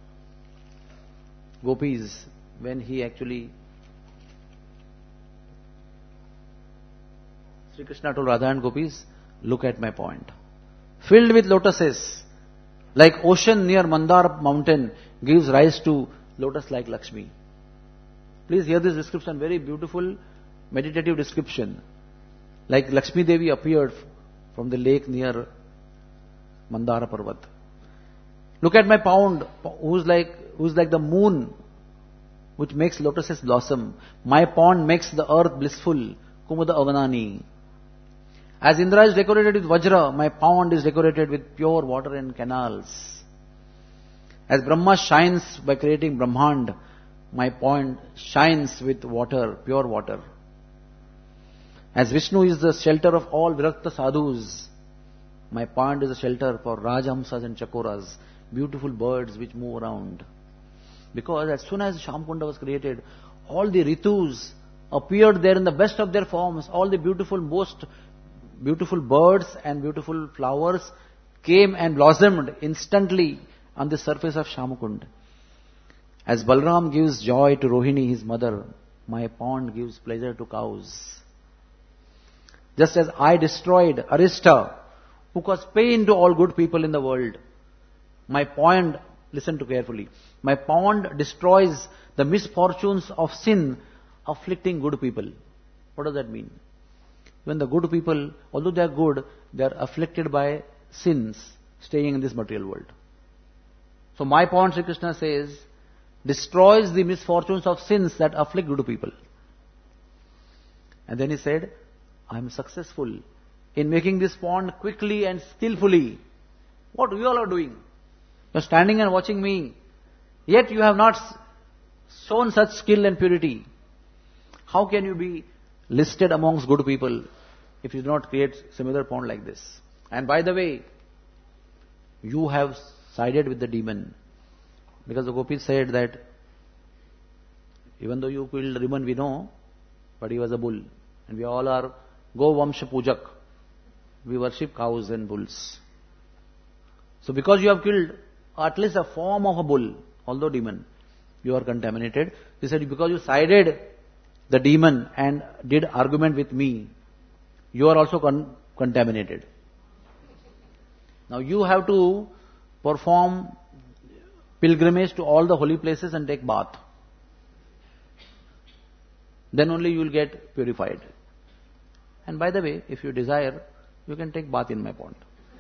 gopis when he actually Sri Krishna told Radha and Gopis, look at my pond. Filled with lotuses, like ocean near Mandar mountain gives rise to lotus like Lakshmi. Please hear this description, very beautiful meditative description. Like Lakshmi Devi appeared from the lake near Mandara Parvat. Look at my pond, who's like, who's like the moon, which makes lotuses blossom. My pond makes the earth blissful, Kumuda Avanani. As Indra is decorated with Vajra, my pond is decorated with pure water and canals. As Brahma shines by creating Brahmand, my pond shines with water, pure water. As Vishnu is the shelter of all Virakta sadhus, my pond is a shelter for Rajhamsas and Chakoras, beautiful birds which move around. Because as soon as Shyamkunda was created, all the Ritus appeared there in the best of their forms. All the beautiful, most beautiful birds and beautiful flowers came and blossomed instantly on the surface of Shyamkund. As Balram gives joy to Rohini, his mother, my pond gives pleasure to cows. Just as I destroyed Arista, who caused pain to all good people in the world, my pond, listen to carefully, my pond destroys the misfortunes of sin afflicting good people. What does that mean? When the good people, although they are good, they are afflicted by sins staying in this material world. So my pond, Sri Krishna says, destroys the misfortunes of sins that afflict good people. And then he said, I am successful in making this pond quickly and skillfully. What you all are doing? You are standing and watching me. Yet you have not shown such skill and purity. How can you be listed amongst good people if you do not create similar pond like this? And by the way, you have sided with the demon. Because the gopis said that even though you killed Riman, we know, but he was a bull. And we all are Go Vamsha Pujak. We worship cows and bulls. So because you have killed at least a form of a bull, although demon, you are contaminated. He said, because you sided the demon and did argument with me, you are also con- contaminated. Now you have to perform pilgrimage to all the holy places and take bath. Then only you will get purified. And by the way, if you desire, you can take bath in my pond.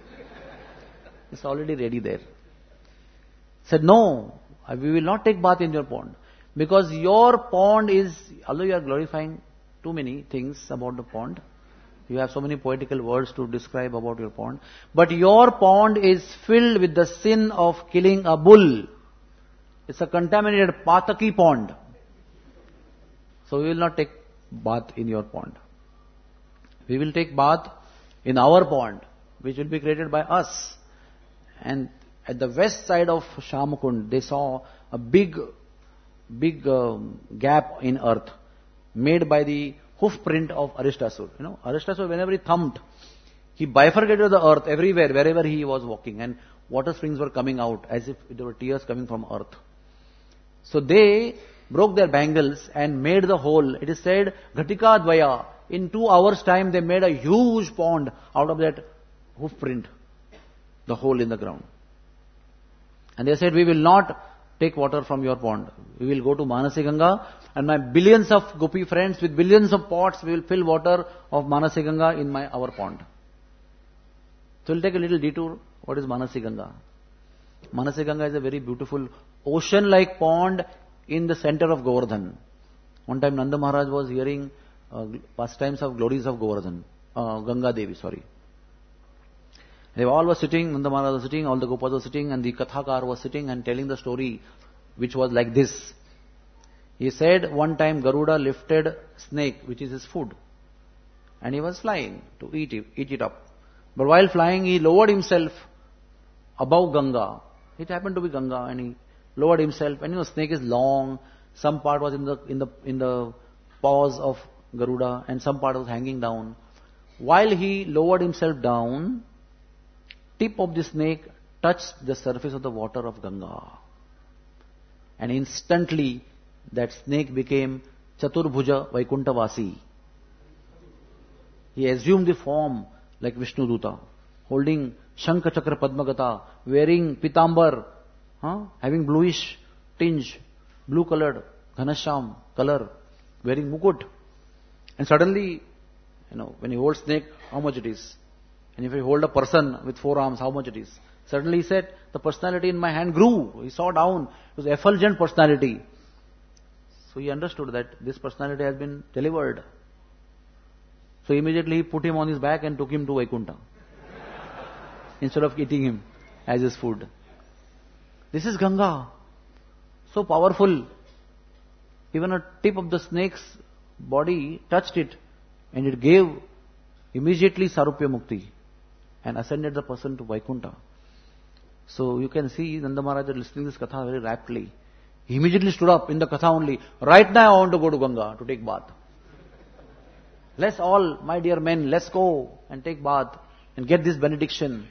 It's already ready there. Said, no, we will not take bath in your pond. Because your pond is, although you are glorifying too many things about the pond, you have so many poetical words to describe about your pond, but your pond is filled with the sin of killing a bull. It's a contaminated Pataki pond. So we will not take bath in your pond. We will take bath in our pond, which will be created by us. And at the west side of Shyamkund, they saw a big, big um, gap in earth made by the hoof print of Aristasur. You know, Aristasur, whenever he thumped, he bifurcated the earth everywhere, wherever he was walking, and water springs were coming out as if there were tears coming from earth. So they broke their bangles and made the hole. It is said, Ghatika Dvaya, in two hours time they made a huge pond out of that hoof print, the hole in the ground. And they said, we will not take water from your pond. We will go to Manasi Ganga, and my billions of gopi friends with billions of pots, we will fill water of Manasi Ganga in my our pond. So we'll take a little detour. What is Manasi Ganga? Manasi Ganga is a very beautiful ocean-like pond in the center of Govardhan. One time Nanda Maharaj was hearing uh, pastimes of glories of Govardhan, uh, Ganga Devi, sorry. They all were sitting, Nanda Maharaj was sitting, all the Gopas were sitting, and the Kathakar was sitting and telling the story, which was like this. He said, one time Garuda lifted snake, which is his food, and he was flying to eat it, eat it up. But while flying, he lowered himself above Ganga. It happened to be Ganga, and he lowered himself, and you know, snake is long, some part was in the, in the, in the paws of Garuda, and some part was hanging down. While he lowered himself down, tip of the snake touched the surface of the water of Ganga. And instantly, that snake became Chaturbhuja Vaikuntavasi. He assumed the form like Vishnu Duta, holding Shankha Chakra Padmagata, wearing Pitambar, huh? having bluish tinge, blue colored, Ghanasham color, wearing mukut. And suddenly, you know, when you hold snake, how much it is? And if you hold a person with four arms, how much it is? Suddenly he said, the personality in my hand grew. He saw down. It was effulgent personality. So he understood that this personality has been delivered. So immediately he put him on his back and took him to Vaikuntha. Instead of eating him as his food. This is Ganga. So powerful. Even a tip of the snake's body touched it and it gave immediately Sarupya Mukti and ascended the person to Vaikuntha. So you can see Nanda Maharaj listening to this katha very raptly. He immediately stood up in the katha only. Right now I want to go to Ganga to take bath. Let's all, my dear men, let's go and take bath and get this benediction.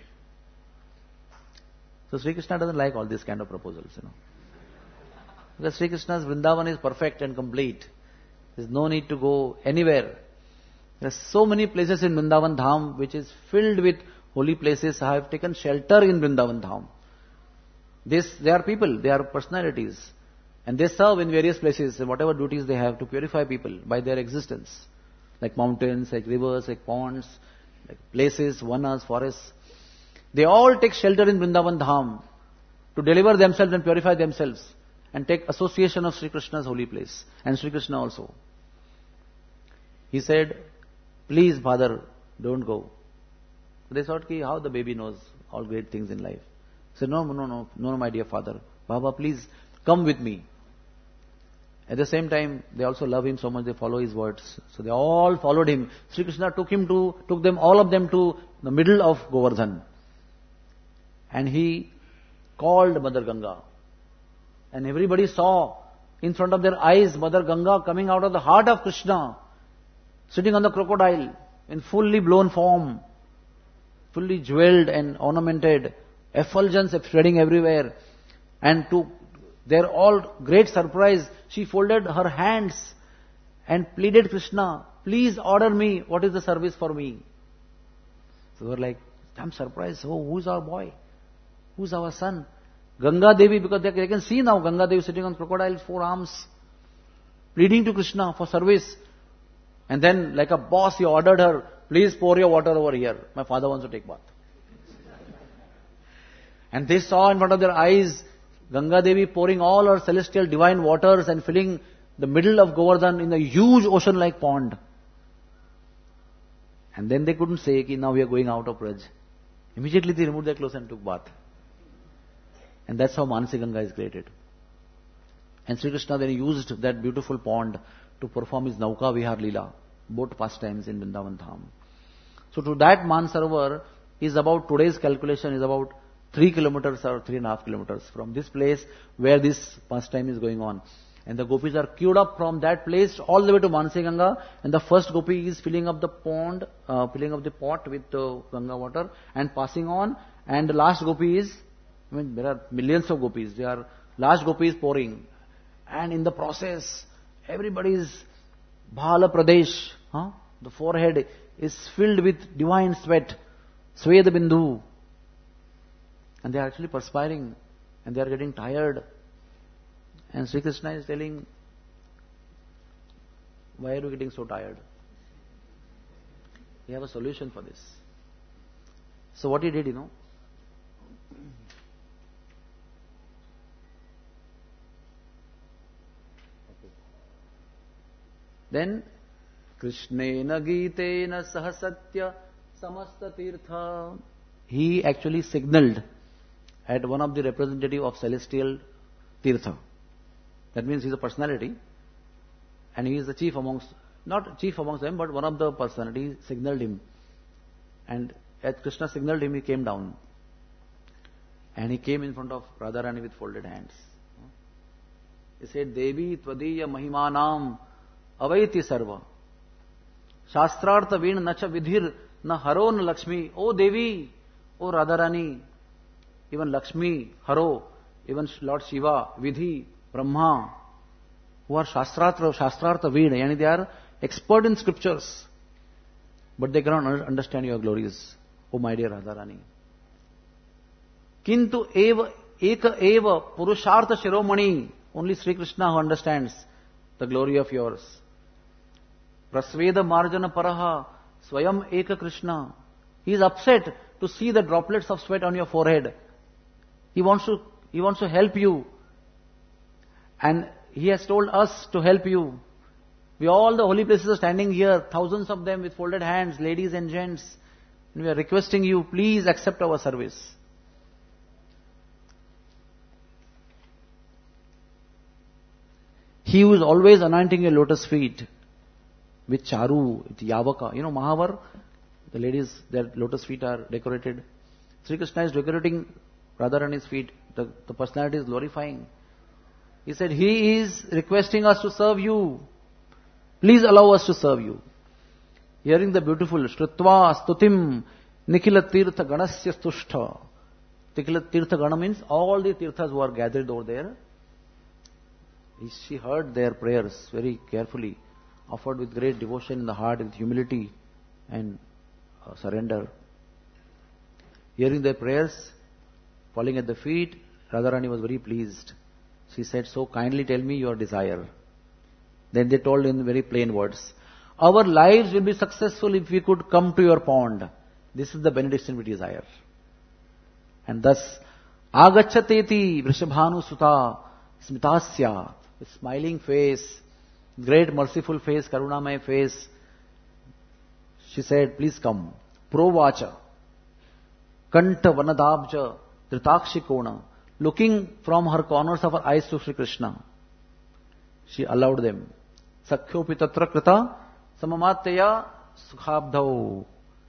So Sri Krishna doesn't like all these kind of proposals, you know. Because Sri Krishna's Vrindavan is perfect and complete. There's no need to go anywhere. There are so many places in Vrindavan Dham which is filled with holy places. I have taken shelter in Vrindavan Dham. This, they are people, they are personalities. And they serve in various places, whatever duties they have to purify people by their existence. Like mountains, like rivers, like ponds, like places, vanas, forests. They all take shelter in Vrindavan Dham to deliver themselves and purify themselves and take association of Sri Krishna's holy place and Sri Krishna also. He said, please father, don't go. They thought, ki, how the baby knows all great things in life. He said, no, no, no, no, my dear father. Baba, please come with me. At the same time, they also love him so much, they follow his words. So they all followed him. Sri Krishna took him to, took them, all of them to the middle of Govardhan. And he called Mother Ganga. And everybody saw in front of their eyes Mother Ganga coming out of the heart of Krishna, sitting on the crocodile in fully blown form, fully jeweled and ornamented, effulgence spreading everywhere. And to their all great surprise, she folded her hands and pleaded Krishna, please order me, what is the service for me? So they were like, I'm surprised, oh, who's our boy? Who's our son? Ganga Devi, because they, they can see now Ganga Devi sitting on crocodile's four arms, pleading to Krishna for service. And then, like a boss, he ordered her, please pour your water over here. My father wants to take bath. And they saw in front of their eyes Ganga Devi pouring all her celestial divine waters and filling the middle of Govardhan in a huge ocean-like pond. And then they couldn't say, ki, now we are going out of Braj. Immediately they removed their clothes and took bath. And that's how Manasi Ganga is created. And Sri Krishna then used that beautiful pond to perform his Nauka Vihar Leela, boat pastimes in Vrindavan Dham. So to that Mansarovar is about, today's calculation is about three kilometers or three and a half kilometers from this place where this pastime is going on. And the gopis are queued up from that place all the way to Manasi Ganga, and the first gopi is filling up the pond, uh, filling up the pot with uh, Ganga water and passing on, and the last gopi is, I mean, there are millions of gopis, there are large gopis pouring, and in the process, everybody's Bhala Pradesh, huh? the forehead is filled with divine sweat, Sweda Bindu, and they are actually perspiring, and they are getting tired. And Sri Krishna is telling, why are you getting so tired? We have a solution for this. So what he did, you know, then Krishnena Gitena Sahasatya Samasta Tirtha, he actually signaled at one of the representative of celestial Tirtha. That means he is a personality, and he is the chief amongst, not chief amongst them, but one of the personalities signaled him. And as Krishna signaled him, he came down. And he came in front of Radharani with folded hands. He said, Devi Tvadiya Mahimanam Avaiti Sarva Shastrartha Vin Nacha Vidhir Na Haro Na Lakshmi. Oh Devi, oh Radharani, even Lakshmi, Haro, even Lord Shiva, Vidhi, Brahma, who are Shastrartha, Shastrartha Veed, yani they are expert in scriptures. but they cannot understand your glories, O my dear Radharani. Kintu eva eka eva purushartha shiromani. Only Sri Krishna who understands the glory of yours. Prasveda marjana paraha swayam eka Krishna. He is upset to see the droplets of sweat on your forehead. He wants to, he wants to help you. And he has told us to help you. We all the holy places are standing here, thousands of them with folded hands, ladies and gents. And we are requesting you, please accept our service. He who is always anointing your lotus feet with charu, with yavaka. You know, Mahavar, the ladies, their lotus feet are decorated. Sri Krishna is decorating Radharani's feet. The, the personality is glorifying. He said, he is requesting us to serve you. Please allow us to serve you. Hearing the beautiful Shrutva Stutim Nikhila Tirtha Ganasya Stushta. Nikhila Tirtha Gana means all the tirthas who are gathered over there. She heard their prayers very carefully, offered with great devotion in the heart, with humility and uh, surrender. Hearing their prayers, falling at the feet, Radharani was very pleased. She said, so kindly tell me your desire. Then they told in very plain words, our lives will be successful if we could come to your pond. This is the benediction we desire. And thus, Agachateti Vrishabhanu Suta Smitasya, with smiling face, great merciful face, Karunamaya face, she said, please come. Provacha, Kanta Vanadabja, Dhritakshikona, looking from her corners of her eyes to Sri Krishna. She allowed them. Sakhyopi tatra krita samamatya sukhabdhau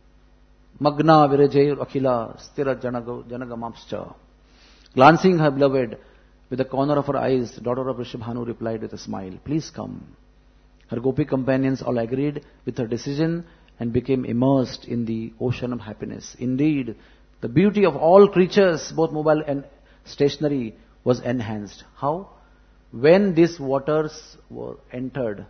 magna virajay akhila stira janagamapscha. Glancing her beloved with the corner of her eyes, daughter of Rishabhanu replied with a smile, please come. Her gopi companions all agreed with her decision and became immersed in the ocean of happiness. Indeed, the beauty of all creatures, both mobile and stationary, was enhanced. How? When these waters were entered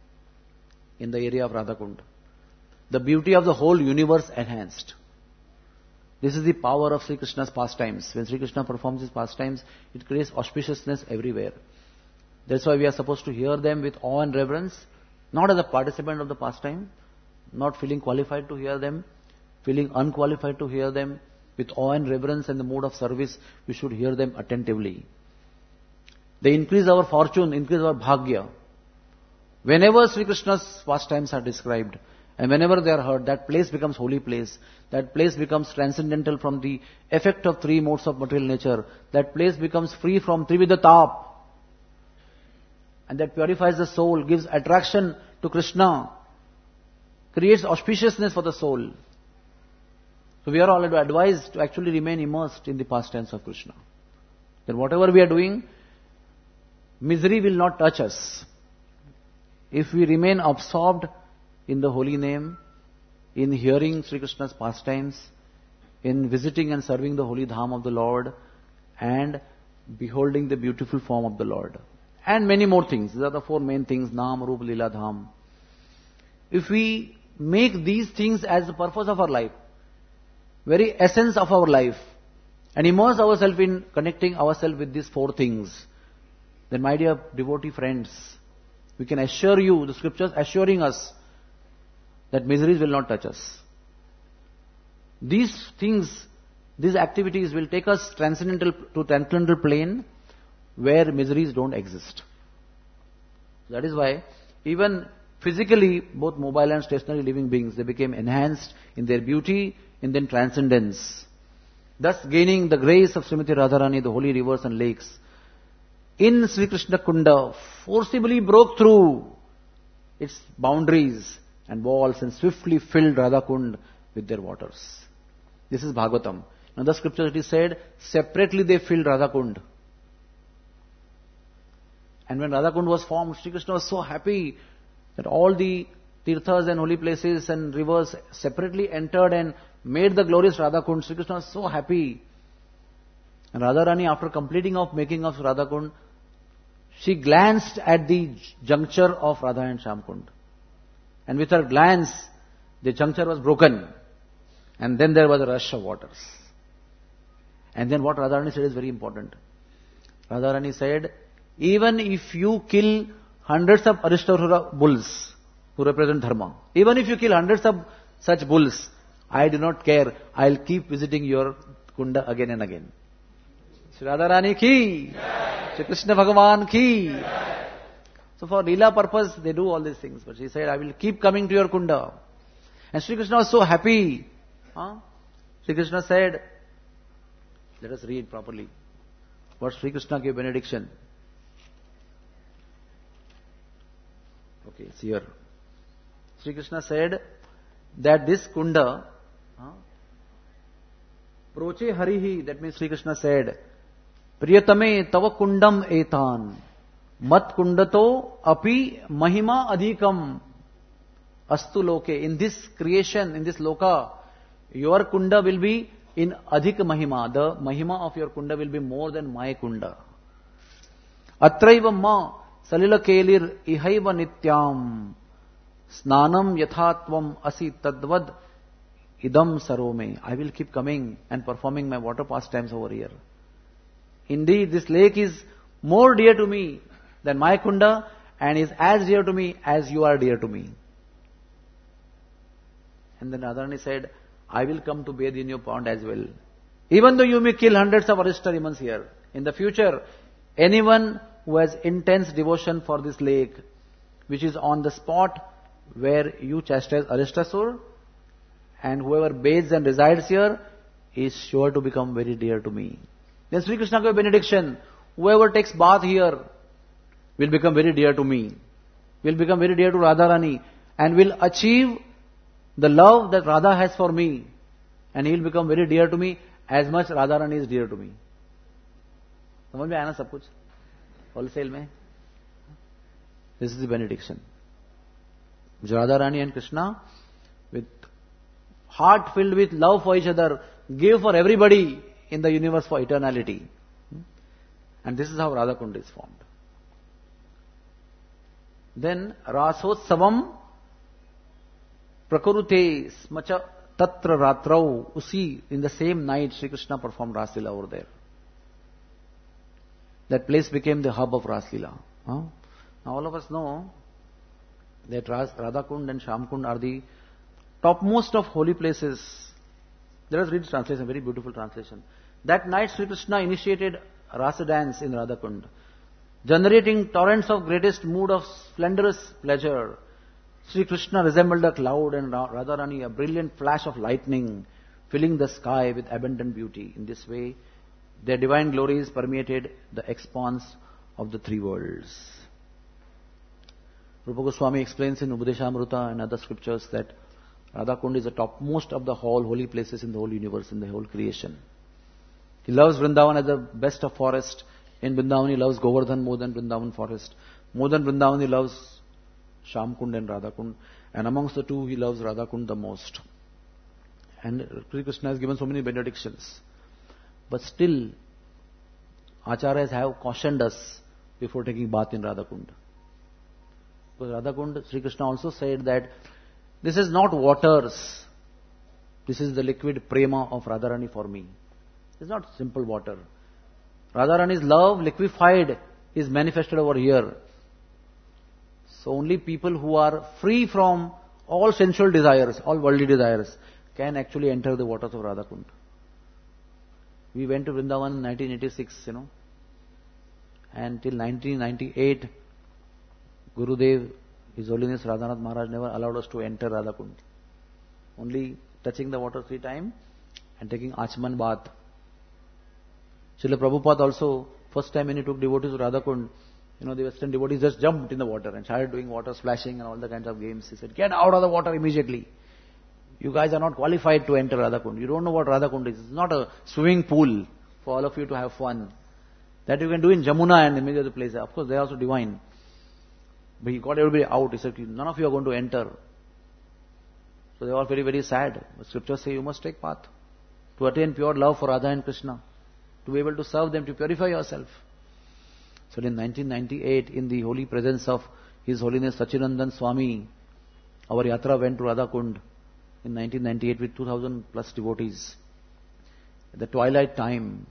in the area of Radhakund, the beauty of the whole universe enhanced. This is the power of Sri Krishna's pastimes. When Sri Krishna performs his pastimes, it creates auspiciousness everywhere. That's why we are supposed to hear them with awe and reverence, not as a participant of the pastime, not feeling qualified to hear them, feeling unqualified to hear them. With awe and reverence and the mode of service, we should hear them attentively. They increase our fortune, increase our bhagya. Whenever Sri Krishna's pastimes are described, and whenever they are heard, that place becomes holy place. That place becomes transcendental from the effect of three modes of material nature. That place becomes free from trividha tap. And that purifies the soul, gives attraction to Krishna, creates auspiciousness for the soul. So we are all advised to actually remain immersed in the pastimes of Krishna. Then whatever we are doing, misery will not touch us. If we remain absorbed in the holy name, in hearing Sri Krishna's pastimes, in visiting and serving the holy dham of the Lord, and beholding the beautiful form of the Lord. And many more things. These are the four main things, Nam, Rup, Lila, Dham. If we make these things as the purpose of our life, very essence of our life, and immerse ourselves in connecting ourselves with these four things, then my dear devotee friends, we can assure you, the scriptures assuring us that miseries will not touch us. These things, these activities will take us transcendental to transcendental plane where miseries don't exist. That is why even physically, both mobile and stationary living beings, they became enhanced in their beauty, in their transcendence, thus gaining the grace of Srimati Radharani, the holy rivers and lakes, in Sri Krishna Kunda, forcibly broke through its boundaries and walls and swiftly filled Radhakund with their waters. This is Bhagavatam. In the scriptures it is said, separately they filled Radhakund. And when Radhakund was formed, Sri Krishna was so happy that all the tirthas and holy places and rivers separately entered and made the glorious Radhakund. Sri Krishna was so happy. And Radharani, after completing of making of Radhakund, she glanced at the juncture of Radha and Shyamkund. And with her glance, the juncture was broken. And then there was a rush of waters. And then what Radharani said is very important. Radharani said, even if you kill hundreds of Arishtarura bulls who represent dharma, even if you kill hundreds of such bulls, I do not care. I'll keep visiting your kunda again and again. Shri Radharani ki, yes. Shri Krishna Bhagavan ki. Yes. So for Leela purpose, they do all these things. But she said, I will keep coming to your kunda. And Shri Krishna was so happy. Huh? Shri Krishna said, let us read properly what Shri Krishna gave benediction. Okay, it's here. Shri Krishna said that this kunda, huh? Proche harihi, that means Shri Krishna said, Priyatame tava kundam etan, mat kundato api mahima adhikam astu loke. In this creation, in this loka, your kunda will be in adhik mahima. The mahima of your kunda will be more than my kunda. Atraiva ma salila kelir ihaiva nityam snanam yathatvam asi tadvad idam sarome. I will keep coming and performing my water pastimes over here. Indeed, this lake is more dear to me than my kunda and is as dear to me as you are dear to me. And then Radharani said, I will come to bathe in your pond as well. Even though you may kill hundreds of Arishtarimans here, in the future, anyone who has intense devotion for this lake, which is on the spot where you chastise Arishtasur, and whoever bathes and resides here is sure to become very dear to me. Then Sri Krishna gave benediction. Whoever takes bath here will become very dear to me, will become very dear to Radharani, and will achieve the love that Radha has for me, and he will become very dear to me as much Radharani is dear to me. समझ में आया ना सब कुछ wholesale में? This is the benediction. Radharani and Krishna, with heart filled with love for each other, give for everybody in the universe for eternality. And this is how Radha Kund is formed. Then Rasotsavam Prakurute Smacha Tatra Ratrau. Usi, in the same night, Sri Krishna performed Raslila over there. That place became the hub of Raslila. Huh? Now all of us know that Radha Kund and Shyam Kund are the topmost of holy places. Let us read the translation, very beautiful translation. That night Sri Krishna initiated Rasa dance in Radha Kund, generating torrents of greatest mood of splendorous pleasure. Sri Krishna resembled a cloud and Radharani a brilliant flash of lightning, filling the sky with abundant beauty. In this way, their divine glories permeated the expanse of the three worlds. Rupa Goswami explains in Upadeshamrita and other scriptures that Radha Kund is the topmost of the whole holy places in the whole universe, in the whole creation. He loves Vrindavan as the best of forest. In Vrindavan he loves Govardhan more than Vrindavan forest. More than Vrindavan he loves Shyam Kund and Radha Kund. And amongst the two he loves Radha Kund the most. And Sri Krishna has given so many benedictions. But still, Acharyas have cautioned us before taking bath in Radha Kund. Because Radha Kund, Sri Krishna also said that this is not waters. This is the liquid prema of Radharani for me. It's not simple water. Radharani's love, liquefied, is manifested over here. So only people who are free from all sensual desires, all worldly desires, can actually enter the waters of Radha Kund. We went to Vrindavan in nineteen eighty-six, you know. And till nineteen ninety-eight, Gurudev, His Holiness Radhanath Maharaj, never allowed us to enter Radha Kund. Only touching the water three times and taking Achman bath. Srila Prabhupada also, first time when he took devotees to Radha Kund, you know, the Western devotees just jumped in the water and started doing water splashing and all the kinds of games. He said, get out of the water immediately. You guys are not qualified to enter Radha Kund. You don't know what Radha Kund is. It's not a swimming pool for all of you to have fun. That you can do in Jamuna and many other places. Of course, they are also divine. But he got everybody out. He said, none of you are going to enter. So they were very, very sad. But scriptures say you must take path to attain pure love for Radha and Krishna, to be able to serve them, to purify yourself. So in nineteen ninety-eight, in the holy presence of His Holiness Sachidanand Swami, our yatra went to Radha Kund. in nineteen ninety-eight with two thousand plus devotees at the twilight time.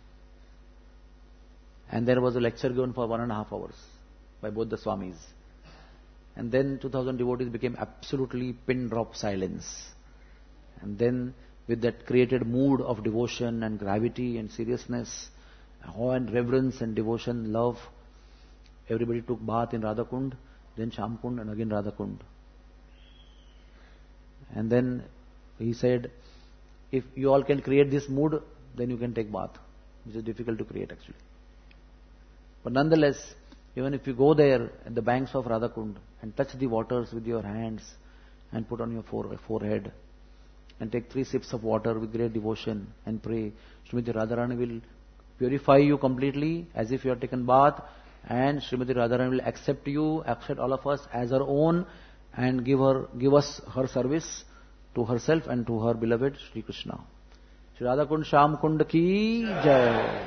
And there was a lecture given for one and a half hours by both the Swamis. And then two thousand devotees became absolutely pin drop silence. And then with that created mood of devotion and gravity and seriousness, awe and reverence and devotion, love, everybody took bath in Radhakund, then Shamkund and again Radhakund. And then he said, if you all can create this mood, then you can take bath, which is difficult to create actually. But nonetheless, even if you go there at the banks of Radhakund and touch the waters with your hands and put on your forehead and take three sips of water with great devotion and pray, Srimati Radharani will purify you completely as if you have taken bath, and Srimati Radharani will accept you, accept all of us as her own, and give her, give us her service to herself and to her beloved Sri Krishna. Shri Radhakund Sham Kund ki jai.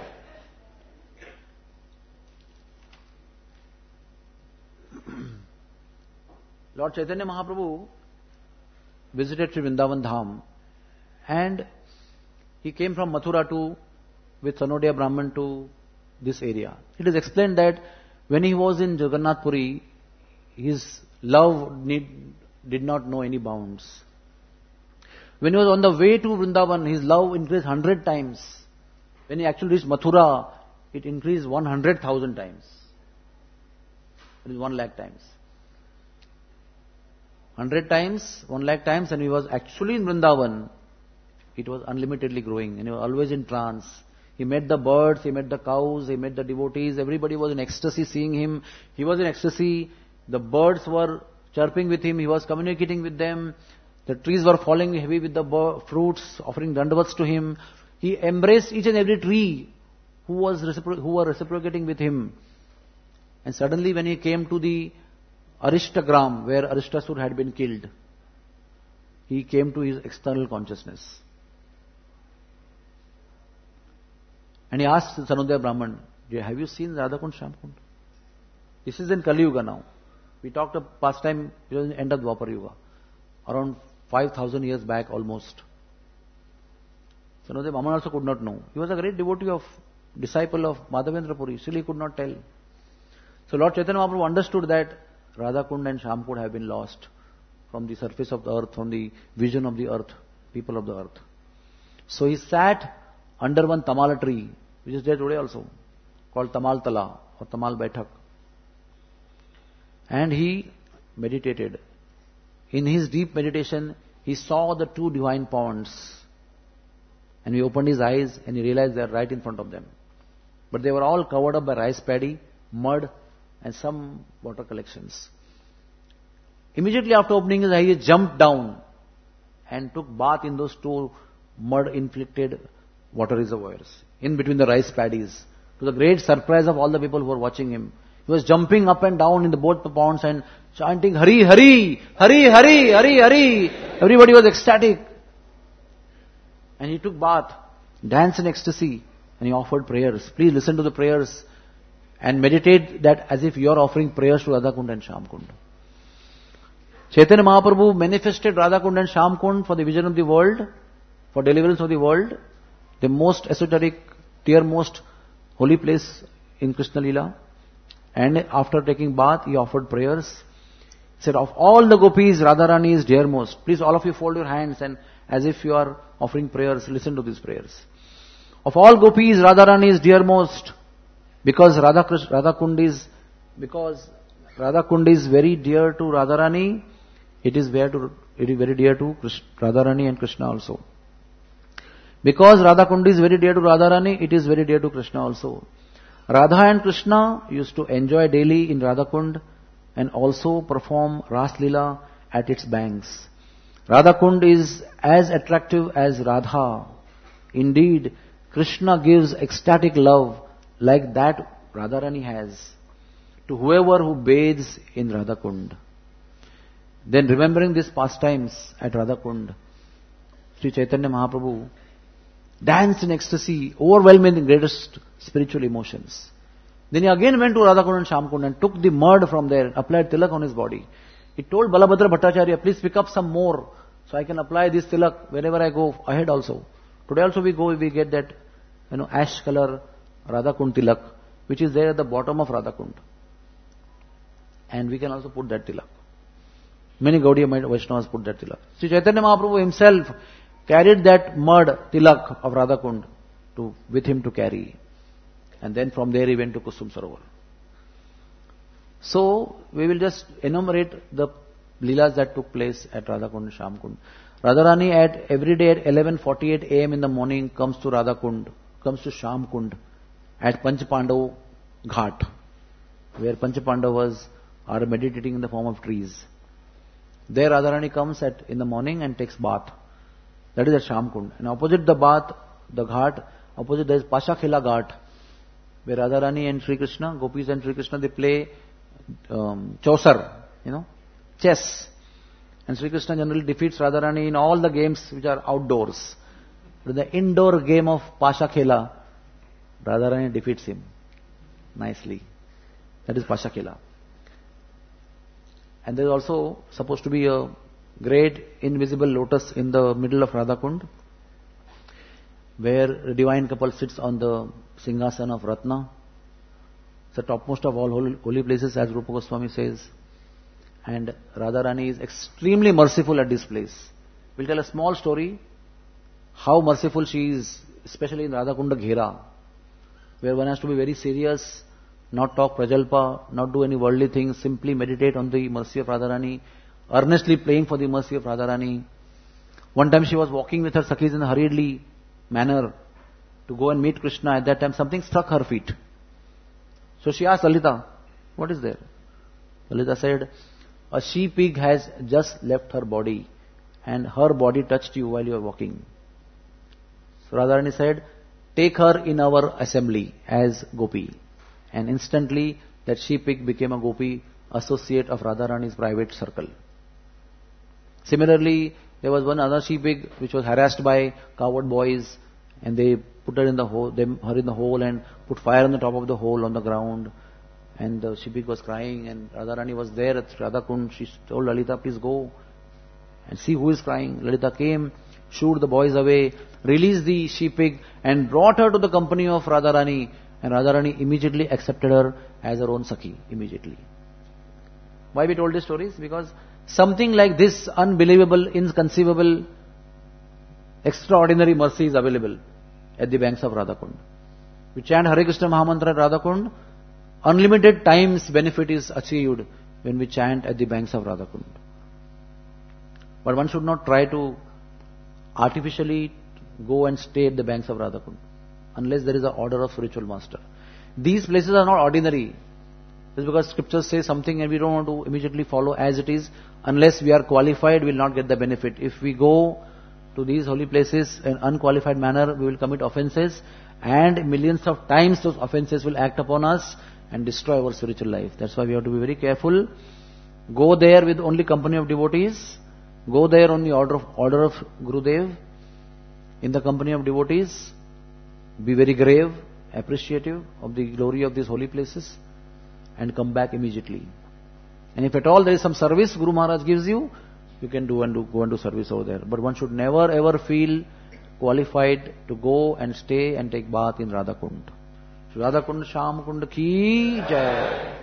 Lord Chaitanya Mahaprabhu visited Sri Vrindavan Dham, and he came from Mathura to, with Sanodia Brahman to this area. It is explained that when he was in Jagannath Puri, his love need, did not know any bounds. When he was on the way to Vrindavan, his love increased hundred times. When he actually reached Mathura, it increased one hundred thousand times. It is one lakh times. Hundred times, one lakh times, and he was actually in Vrindavan. It was unlimitedly growing, and he was always in trance. He met the birds, he met the cows, he met the devotees. Everybody was in ecstasy seeing him. He was in ecstasy. The birds were chirping with him. He was communicating with them. The trees were falling heavy with the bir- fruits, offering dandavats to him. He embraced each and every tree who was recipro- who were reciprocating with him. And suddenly, when he came to the Arishtagram, where Arishtasur had been killed, he came to his external consciousness. And he asked Sanodia Brahman, have you seen Radhakund Shamkund? This is in Kali Yuga now. We talked of past time, it was in the end of Dwapar Yuga, around five thousand years back almost. Sanodia Brahman also could not know. He was a great devotee of, disciple of Madhavendra Puri, still he could not tell. So Lord Chaitanya Mahaprabhu understood that Radhakund and Shamkund have been lost from the surface of the earth, from the vision of the earth, people of the earth. So he sat under one Tamala tree, which is there today also, called Tamal Tala or Tamal Baithak. And he meditated. In his deep meditation, he saw the two divine ponds. And he opened his eyes and he realized they are right in front of them. But they were all covered up by rice paddy, mud, and some water collections. Immediately after opening his eyes, he jumped down and took bath in those two mud-inflicted water reservoirs, in between the rice paddies, to the great surprise of all the people who were watching him. He was jumping up and down in the both the ponds and chanting, Hari, Hari, Hari, Hari, Hari, Hari. Everybody was ecstatic. And he took bath, danced in ecstasy, and he offered prayers. Please listen to the prayers and meditate that as if you are offering prayers to Radhakund and Shamkund. Chaitanya Mahaprabhu manifested Radhakund and Shamkund for the vision of the world, for deliverance of the world, the most esoteric, dearmost holy place in Krishna Leela. And after taking bath, he offered prayers. He said, of all the gopis, Radharani is dearmost. Please all of you fold your hands and as if you are offering prayers, listen to these prayers. Of all gopis, Radharani is dearmost. Because Radha Radhakund is, because Radhakund is very dear to Radharani, it is very to it is very dear to Krishna, Radharani and Krishna also. Because Radhakund is very dear to Radharani, it is very dear to Krishna also. Radha and Krishna used to enjoy daily in Radhakund and also perform Ras Leela at its banks. Radhakund is as attractive as Radha. Indeed, Krishna gives ecstatic love like that Radharani has to whoever who bathes in Radhakund. Then remembering these pastimes at Radhakund, Sri Chaitanya Mahaprabhu danced in ecstasy, overwhelmed in the greatest spiritual emotions. Then he again went to Radhakund and Shamkund and took the mud from there, applied tilak on his body. He told Balabhadra Bhattacharya, please pick up some more So I can apply this tilak wherever I go ahead also. Today also we go, we get that, you know, ash color Radha Kund tilak, which is there at the bottom of Radha Kund. And we can also put that tilak. Many Gaudiya Vaishnavas put that tilak. Sri Chaitanya Mahaprabhu himself carried that mud tilak of Radha Kund to, with him to carry. And then from there he went to Kusum Sarovar. So, we will just enumerate the Leelas that took place at Radha Kund and Sham Kund. Radharani at every day at eleven forty-eight a m in the morning comes to Radha Kund, comes to Sham Kund at Panch Pandav Ghat, where Panch Pandavas are meditating in the form of trees. There Radharani comes at in the morning and takes bath. That is at Sham Kund. And opposite the bath, the ghat, opposite there is Pashakhela Ghat, where Radharani and Sri Krishna, Gopis and Sri Krishna, they play um, Chausar, you know, chess. And Sri Krishna generally defeats Radharani in all the games which are outdoors. But in the indoor game of Pashakhela, Radharani defeats him nicely. That is Pashakhela. And there is also supposed to be a great invisible lotus in the middle of Radha Kund, where the divine couple sits on the Singhasan of Ratna. It's the topmost of all holy, holy places, as Rupa Goswami says. And Radharani is extremely merciful at this place. We'll tell a small story, how merciful she is, especially in Radha Kunda Ghera, where one has to be very serious, not talk prajalpa, not do any worldly things, simply meditate on the mercy of Radharani, earnestly praying for the mercy of Radharani. One time she was walking with her Sakhis in a hurriedly manner to go and meet Krishna. At that time something struck her feet. So she asked Lalita, what is there? Lalita said, a she-pig has just left her body and her body touched you while you were walking. So Radharani said, take her in our assembly as Gopi. And instantly that she-pig became a Gopi, associate of Radharani's private circle. Similarly, there was one other she-pig which was harassed by coward boys, and they put her in the hole, them, her in the hole and put fire on the top of the hole on the ground. And the she-pig was crying, and Radharani was there at Radha Kund. She told Lalita, please go and see who is crying. Lalita came, shooed the boys away, released the she-pig and brought her to the company of Radharani. And Radharani immediately accepted her as her own Sakhi, immediately. Why we told these stories? Because something like this unbelievable, inconceivable, extraordinary mercy is available at the banks of Radha Kund. We chant Hare Krishna Mahamantra at Radha Kund. Unlimited times benefit is achieved when we chant at the banks of Radha Kund. But one should not try to artificially go and stay at the banks of Radha Kund, unless there is an order of spiritual master. These places are not ordinary. Just because scriptures say something and we don't want to immediately follow as it is, unless we are qualified, we will not get the benefit. If we go to these holy places in unqualified manner, we will commit offences, and millions of times those offences will act upon us and destroy our spiritual life. That's why we have to be very careful. Go there with only company of devotees. Go there on the order of, order of Gurudev, in the company of devotees. Be very grave, appreciative of the glory of these holy places, and come back immediately. And if at all there is some service Guru Maharaj gives you, you can do and do, go and do service over there. But one should never ever feel qualified to go and stay and take bath in Radha Kund. Radha Kund Sham Kund ki jai.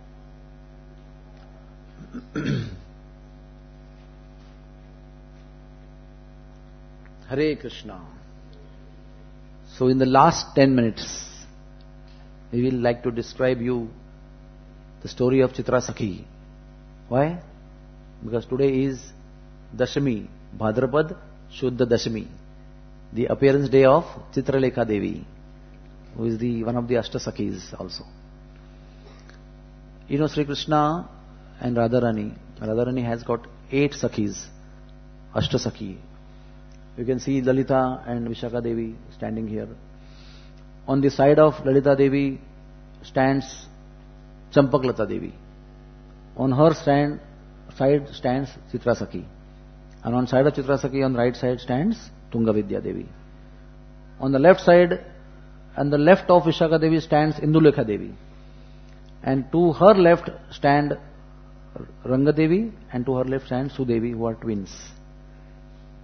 Hare Krishna. So in the last ten minutes, we will like to describe you the story of Chitra Sakhi. Why? Because today is Dashami, Bhadrapad Shuddha Dashami, the appearance day of Chitralekha Devi, who is the one of the Ashta Sakhis also. You know, Sri Krishna and Radharani, Radharani has got eight Sakhis, Ashta Sakhi. You can see Lalita and Vishakha Devi standing here. On the side of Lalita Devi stands Champaklata Devi. On her stand, side stands Chitra Sakhi. And on side of Chitra Sakhi, on the right side stands Tunga Vidya Devi. On the left side, and the left of Vishakha Devi stands Indulekha Devi. And to her left stand Ranga Devi, and to her left stands Sudevi, who are twins.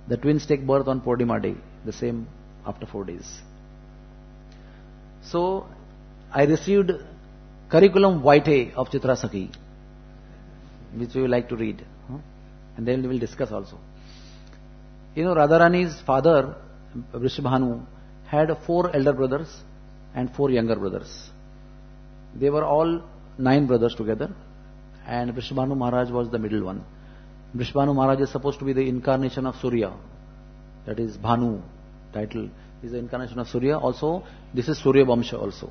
The twins take birth on Purnima day, the same after four days. So, I received curriculum vitae of Chitra Sakhi, which we will like to read. Huh? And then we will discuss also. You know, Radharani's father, Vrishabhanu, had four elder brothers and four younger brothers. They were all nine brothers together, and Vrishabhanu Maharaj was the middle one. Vrishabhanu Maharaj is supposed to be the incarnation of Surya. That is Bhanu title. Is the incarnation of Surya. Also, this is Surya Vamsha also.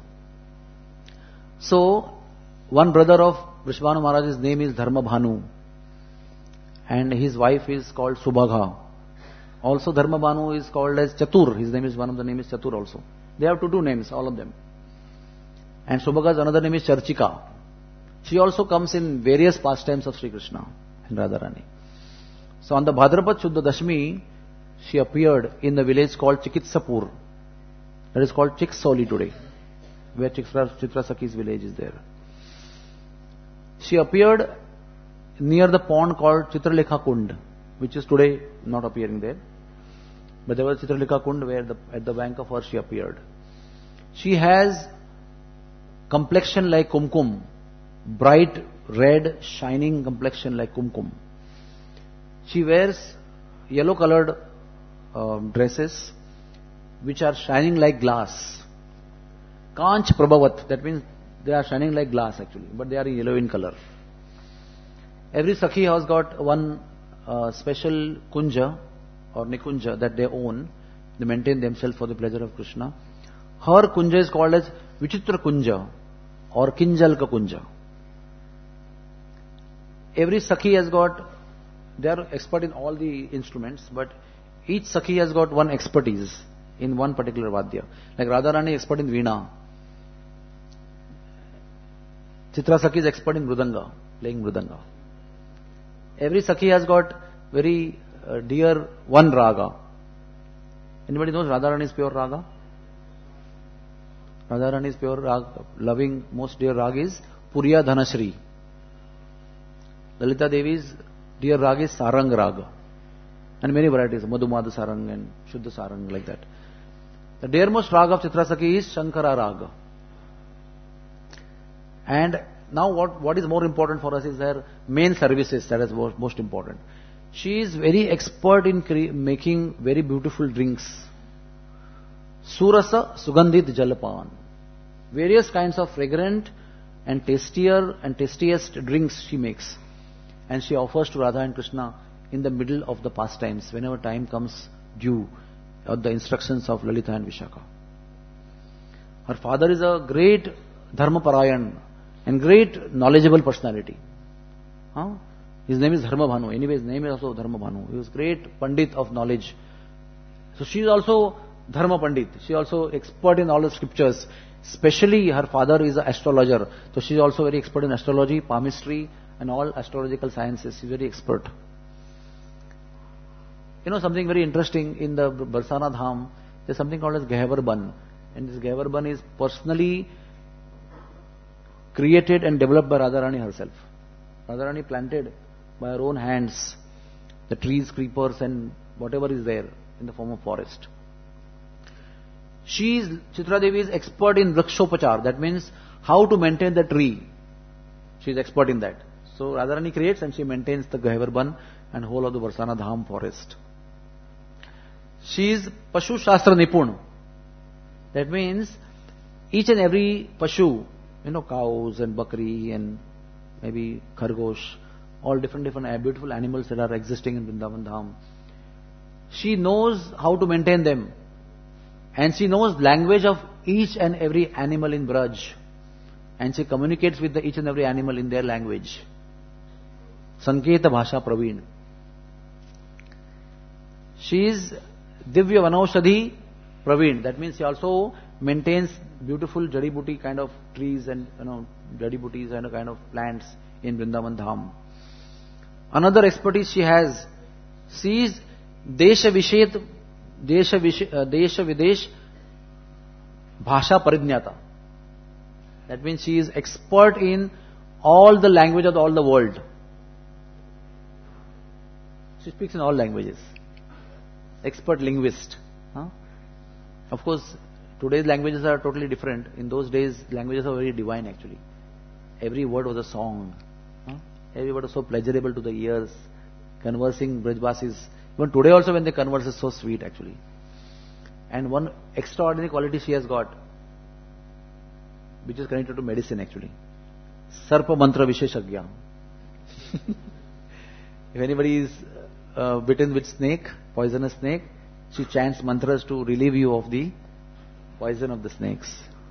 So, one brother of Vrishabhanu Maharaj's name is Dharma Bhanu, and his wife is called Subhagha. Also, Dharma Bhanu is called as Chatur. His name is, one of the name is Chatur also. They have two, two names, all of them. And Subhaga's another name is Charchika. She also comes in various pastimes of Sri Krishna and Radharani. So on the Bhadrapad Shuddha Dashmi, she appeared in the village called Chikitsapur. That is called Chiksoli today, where Chitra, Chitra Sakhi's village is there. She appeared near the pond called Chitralekha Kund, which is today not appearing there. But there was Chitralekha Kund where the, at the bank of her she appeared. She has complexion like kumkum, bright red shining complexion like kumkum. She wears yellow colored uh, dresses which are shining like glass. Kanch Prabhavat, that means they are shining like glass actually, but they are yellow in color. Every Sakhi has got one uh, special kunja or nikunja that they own. They maintain themselves for the pleasure of Krishna. Her kunja is called as Vichitra Kunja or Kinjalka Kunja. Every Sakhi has got, they are expert in all the instruments, but each Sakhi has got one expertise in one particular Vadya. Like Radharani is expert in Veena. Chitra Sakhi is expert in Mridanga, playing Mridanga. Every Sakhi has got very uh, dear one Raga. Anybody knows Radharani's pure Raga? Radharani's pure Raga, loving, most dear Raga is Puriya Dhanashri. Lalita Devi's dear Raga is Sarang Raga. And many varieties, Madhumada Sarang and Shuddha Sarang, like that. The dearmost Raga of Chitra Sakhi is Shankara Raga. And now what, what is more important for us is her main services, that is most important. She is very expert in cre- making very beautiful drinks. Surasa Sugandhit Jalapan. Various kinds of fragrant and tastier and tastiest drinks she makes. And she offers to Radha and Krishna in the middle of the pastimes, whenever time comes due, or the instructions of Lalita and Vishaka. Her father is a great Dharma Parayan and great knowledgeable personality. Huh? His name is Dharma Bhanu. Anyway, his name is also Dharma Bhanu. He was great Pandit of knowledge. So she is also Dharma Pandit. She is also expert in all the scriptures. Especially her father is an astrologer. So she is also very expert in astrology, palmistry and all astrological sciences. She is very expert. You know something very interesting in the Barsana Dham, there is something called as Gehvar Ban. And this Gehvar Ban is personally created and developed by Radharani herself. Radharani planted by her own hands the trees, creepers and whatever is there in the form of forest. She is, Chitra Devi is expert in Vrikshopachar. That means how to maintain the tree. She is expert in that. So Radharani creates and she maintains the Gehvar Ban and whole of the Barsana Dham forest. She is Pashu Shastra Nipun. That means each and every Pashu, you know, cows and bakri and maybe khargosh, all different different beautiful animals that are existing in Vrindavan Dham. She knows how to maintain them. And she knows language of each and every animal in Braj. And she communicates with the each and every animal in their language. Sanketa Bhasha Praveen. She is Divya Vanaushadhi Praveen. That means she also maintains beautiful Jadi Buti kind of trees and, you know, Jadi Butis and a kind of plants in Vrindavan Dham. Another expertise she has, she is Desha Vishet, Desha Vishet, uh, Desha Videsh Bhasha Paridnyata. That means she is expert in all the language of all the world. She speaks in all languages. expert linguist. Huh? Of course, today's languages are totally different. In those days, languages are very divine actually. Every word was a song. Huh? Every word was so pleasurable to the ears. Conversing Brajvasis. Even today also when they converse is so sweet actually. And one extraordinary quality she has got, which is connected to medicine actually. Sarpa mantra visheshagya. If anybody is uh, bitten with snake, poisonous snake, she chants mantras to relieve you of the poison of the snakes.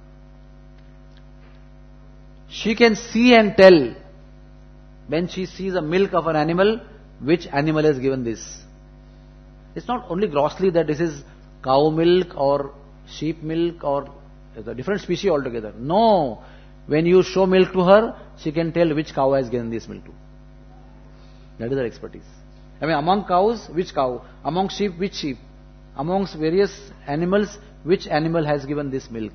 She can see and tell when she sees a milk of an animal, which animal has given this. It's not only grossly that this is cow milk or sheep milk or a different species altogether. No. When you show milk to her, she can tell which cow has given this milk to. That is her expertise. I mean, among cows, which cow? Among sheep, which sheep? Amongst various animals, which animal has given this milk?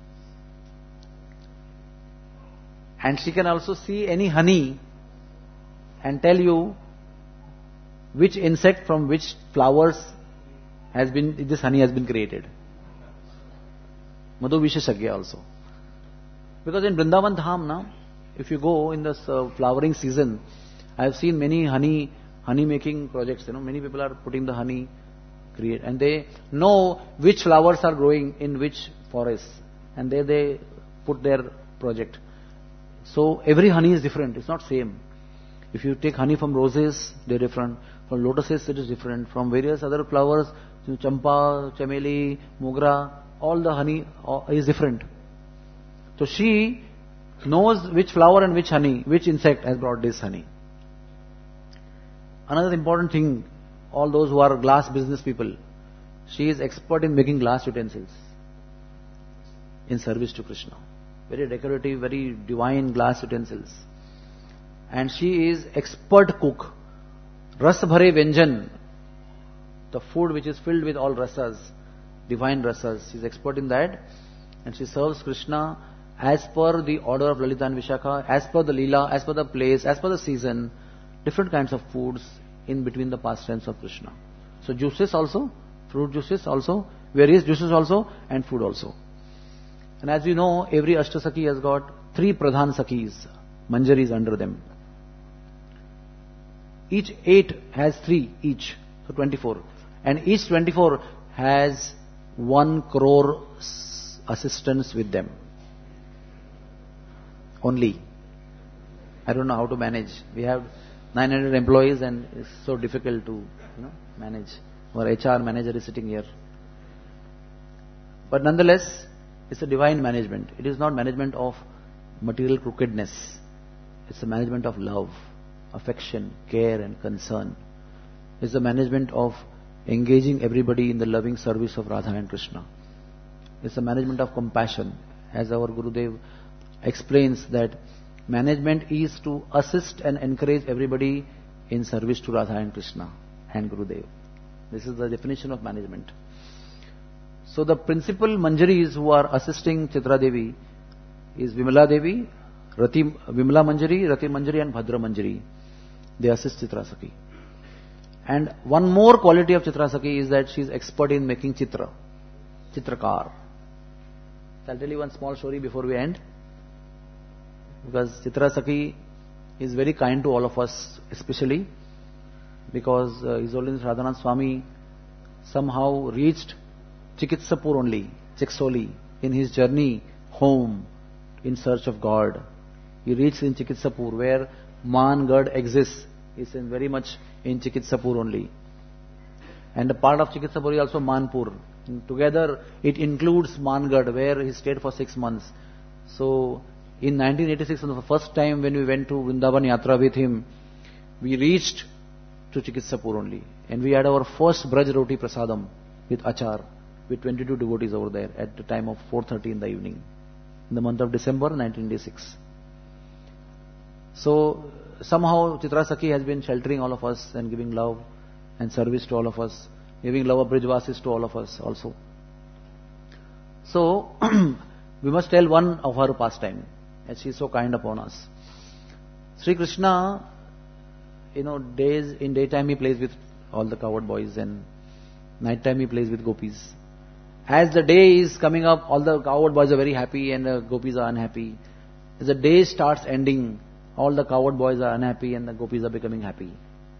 And she can also see any honey and tell you which insect from which flowers has been, this honey has been created. Madhu Visheshagya also. Because in Vrindavan Dham now, if you go in this uh, flowering season, I have seen many honey, honey making projects, you know, many people are putting the honey, create, and they know which flowers are growing in which forest, and there they put their project. So every honey is different, it's not same. If you take honey from roses, they're different. From lotuses, it is different. From various other flowers, champa, chameli, mogra, all the honey is different. So she knows which flower and which honey, which insect has brought this honey. Another important thing, all those who are glass business people, she is expert in making glass utensils in service to Krishna. Very decorative, very divine glass utensils. And she is expert cook. Ras bhare vyanjan, the food which is filled with all rasas, divine rasas. She is expert in that. And she serves Krishna as per the order of Lalita and Vishakha, as per the Leela, as per the place, as per the season, different kinds of foods in between the pastimes of Krishna. So juices also, fruit juices also, various juices also, and food also. And as you know, every Ashtasakhi has got three Pradhan Sakhis, Manjaris under them. Each eight has three each, so twenty-four. And each twenty-four has one crore assistants with them. Only. I don't know how to manage. We have nine hundred employees and it's so difficult to, you know, manage. Our H R manager is sitting here. But nonetheless, it's a divine management. It is not management of material crookedness. It's a management of love, affection, care and concern. It's the management of engaging everybody in the loving service of Radha and Krishna. It's the management of compassion. As our Gurudev explains that management is to assist and encourage everybody in service to Radha and Krishna and Gurudev. This is the definition of management. So the principal Manjaris who are assisting Chitra Devi is Vimala Devi, Rati, Vimala Manjari, Rati Manjari and Bhadra Manjari. They assist Chitra Sakhi. And one more quality of Chitra Sakhi is that she is expert in making chitra, chitrakar. So I'll tell you one small story before we end. Because Chitra Sakhi is very kind to all of us, especially because uh, His Holiness Radhanand Swami somehow reached Chikitsapur only, Chiksoli, in his journey home in search of God. He reached in Chikitsapur where Mangad exists. It's in very much in Chikitsapur only. And a part of Chikitsapur is also Manpur. And together it includes Mangad where he stayed for six months. So in nineteen eighty-six, the first time when we went to Vrindavan Yatra with him, we reached to Chikitsapur only. And we had our first Braj Roti Prasadam with Achar, with twenty-two devotees over there at the time of four thirty in the evening, in the month of December nineteen eighty-six. So somehow Chitra Sakhi has been sheltering all of us and giving love and service to all of us, giving love of Brijvasis to all of us also. So we must tell one of her pastime, as she is so kind upon us. Sri Krishna, you know, days in daytime he plays with all the cowherd boys and Night time he plays with gopis. As the day is coming up, all the cowherd boys are very happy and the gopis are unhappy. As the day starts ending, all the cowherd boys are unhappy and the gopis are becoming happy.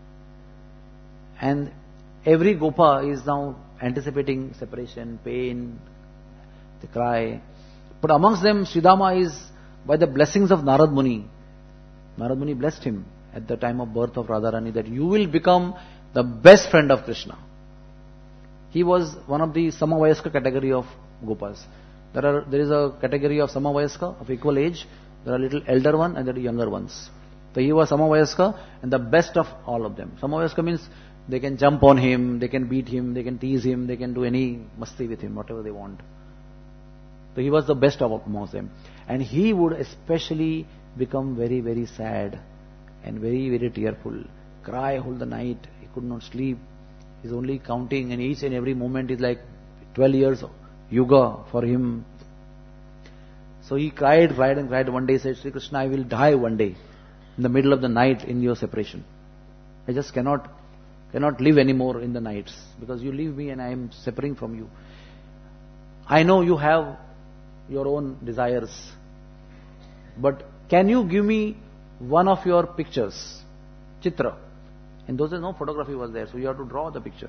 And every gopa is now anticipating separation, pain, they cry. But amongst them, Sridhama is, by the blessings of Narad Muni, Narad Muni blessed him at the time of birth of Radharani that you will become the best friend of Krishna. He was one of the Samavayaska category of Gopas. There are there is a category of Samavayaska of equal age. There are little elder one and there are younger ones. So he was Samavayaska and the best of all of them. Samavayaska means they can jump on him, they can beat him, they can tease him, they can do any masti with him, whatever they want. So he was the best of amongst them. And he would especially become very, very sad and very, very tearful. Cry all the night. He could not sleep. He's only counting and each and every moment is like twelve years yuga for him. So he cried, cried and cried. One day he said, Sri Krishna, I will die one day in the middle of the night in your separation. I just cannot cannot live anymore in the nights because you leave me and I am separating from you. I know you have your own desires, but can you give me one of your pictures, chitra? In those days no photography was there, so you have to draw the picture.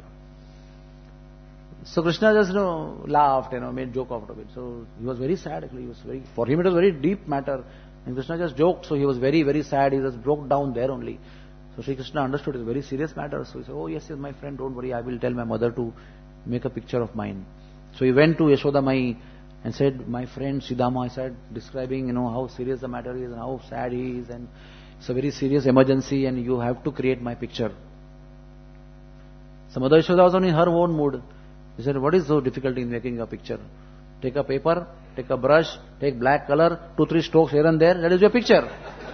So Krishna just you know laughed, you know, made joke out of it. So he was very sad actually. He was very for him it was very deep matter, and Krishna just joked. So he was very very sad. He just broke down there only. So Sri Krishna understood it's a very serious matter. So he said, "Oh yes, yes, my friend, don't worry. I will tell my mother to make a picture of mine." So he went to Yashoda Mai and said, "My friend Sridhama," I said, describing you know how serious the matter is and how sad he is, and it's a very serious emergency, and you have to create my picture. So Mother Yashoda was in her own mood. He said, "What is so difficult in making a picture? Take a paper, take a brush, take black color, two, three strokes here and there, that is your picture."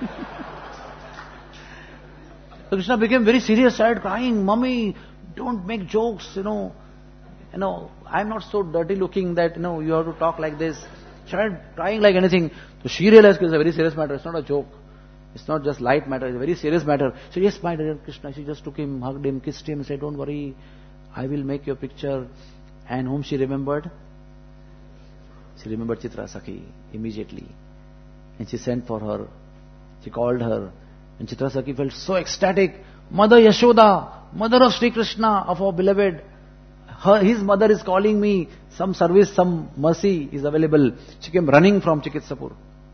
So Krishna became very serious, started crying, "Mummy, don't make jokes, you know. You know, I'm not so dirty looking that, you know, you have to talk like this." Started crying like anything. So she realized it's a very serious matter, it's not a joke. It's not just light matter, it's a very serious matter. So yes, my dear Krishna, she just took him, hugged him, kissed him, said, "Don't worry, I will make your picture." And whom she remembered? She remembered Chitra Sakhi immediately. And she sent for her. She called her. And Chitra Sakhi felt so ecstatic. "Mother Yashoda, mother of Sri Krishna, of our beloved, her, his mother is calling me. Some service, some mercy is available." She came running from Chikitsapur.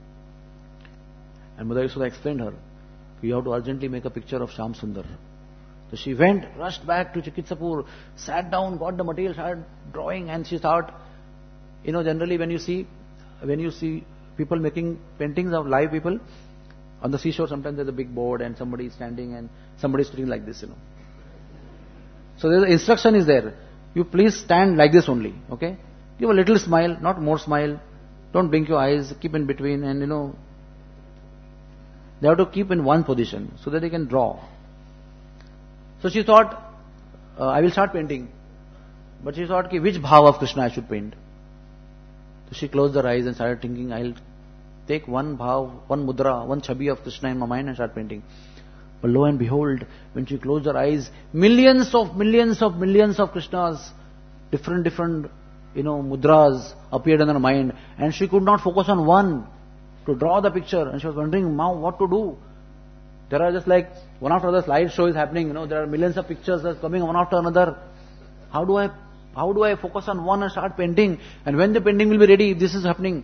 And Mother Yashoda explained her, "You have to urgently make a picture of Shyam Sundar." So she went, rushed back to Chikitsapur, sat down, got the material, started drawing, and she thought, you know, generally when you see, when you see people making paintings of live people, on the seashore sometimes there's a big board and somebody is standing and somebody is sitting like this, you know. So the instruction is there. You please stand like this only, okay? Give a little smile, not more smile. Don't blink your eyes, keep in between, and you know, they have to keep in one position so that they can draw. So she thought, uh, I will start painting. But she thought, ki, which bhav of Krishna I should paint? So she closed her eyes and started thinking, I'll take one bhav, one mudra, one chhabi of Krishna in my mind and start painting. But lo and behold, when she closed her eyes, millions of millions of millions of Krishnas, different, different, you know, mudras appeared in her mind, and she could not focus on one to draw the picture, and she was wondering now what to do. There are just like one after another slide show is happening, you know, there are millions of pictures that are coming one after another. How do I, how do I focus on one and start painting? And when the painting will be ready, if this is happening.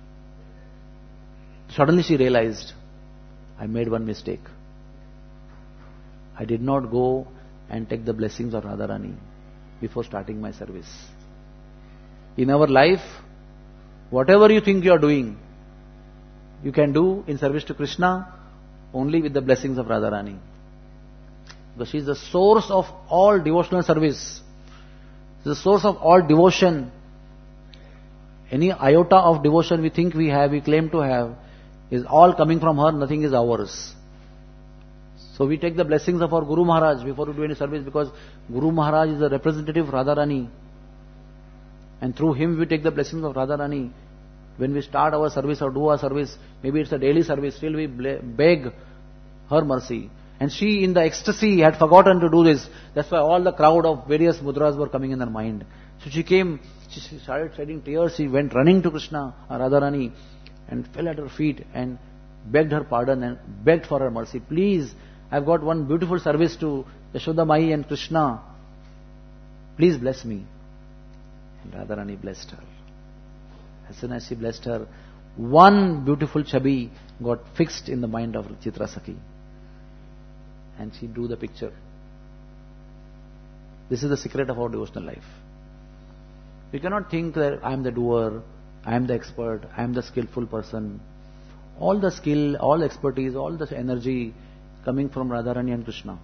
Suddenly she realized, I made one mistake. I did not go and take the blessings of Radharani before starting my service. In our life, whatever you think you are doing, you can do in service to Krishna only with the blessings of Radharani. Because she is the source of all devotional service. She is the source of all devotion. Any iota of devotion we think we have, we claim to have, is all coming from her, nothing is ours. So we take the blessings of our Guru Maharaj before we do any service, because Guru Maharaj is the representative of Radharani. And through him we take the blessings of Radharani. When we start our service or do our service, maybe it's a daily service, still we beg her mercy. And she, in the ecstasy, had forgotten to do this. That's why all the crowd of various mudras were coming in her mind. So she came, she started shedding tears. She went running to Krishna, Radharani, and fell at her feet and begged her pardon and begged for her mercy. Please, I've got one beautiful service to Yashoda Mai and Krishna. Please bless me. And Radharani blessed her. As soon as she blessed her, one beautiful chabi got fixed in the mind of Chitra Sakhi. And she drew the picture. This is the secret of our devotional life. We cannot think that I am the doer, I am the expert, I am the skillful person. All the skill, all expertise, all the energy coming from Radharani and Krishna.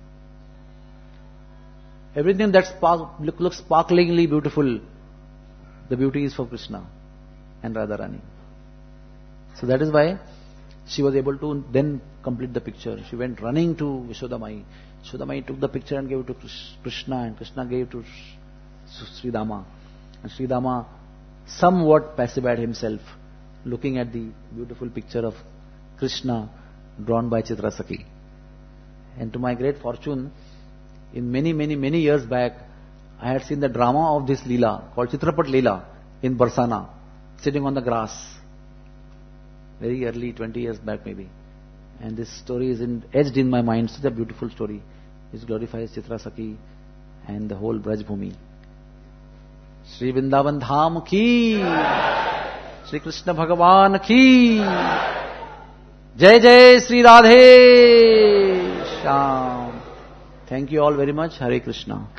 Everything that spark, look, looks sparklingly beautiful, the beauty is for Krishna and Radharani. So that is why she was able to then complete the picture. She went running to Yashoda Mai. Yashoda Mai took the picture and gave it to Krishna, and Krishna gave it to Sri Dama. And Sri Dama somewhat pacified himself, looking at the beautiful picture of Krishna drawn by Chitra Sakhi. And to my great fortune, in many, many, many years back, I had seen the drama of this Leela, called Chitrapat Leela, in Barsana, sitting on the grass. Very early, twenty years back maybe. And this story is in, etched in my mind, such a beautiful story. It glorifies Chitra Sakhi and the whole Braj Bhumi. Shri Vrindavan Dham ki, Shri Krishna Bhagavan ki, Jai Jai Shri Radhe Shyam. Thank you all very much. Hare Krishna.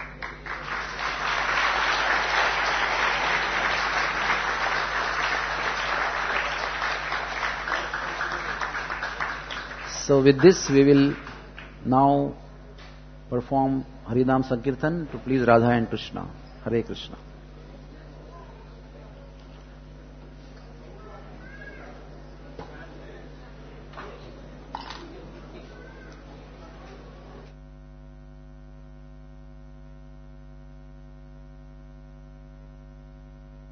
So with this we will now perform Harinam Sankirtan to please Radha and Krishna. Hare Krishna.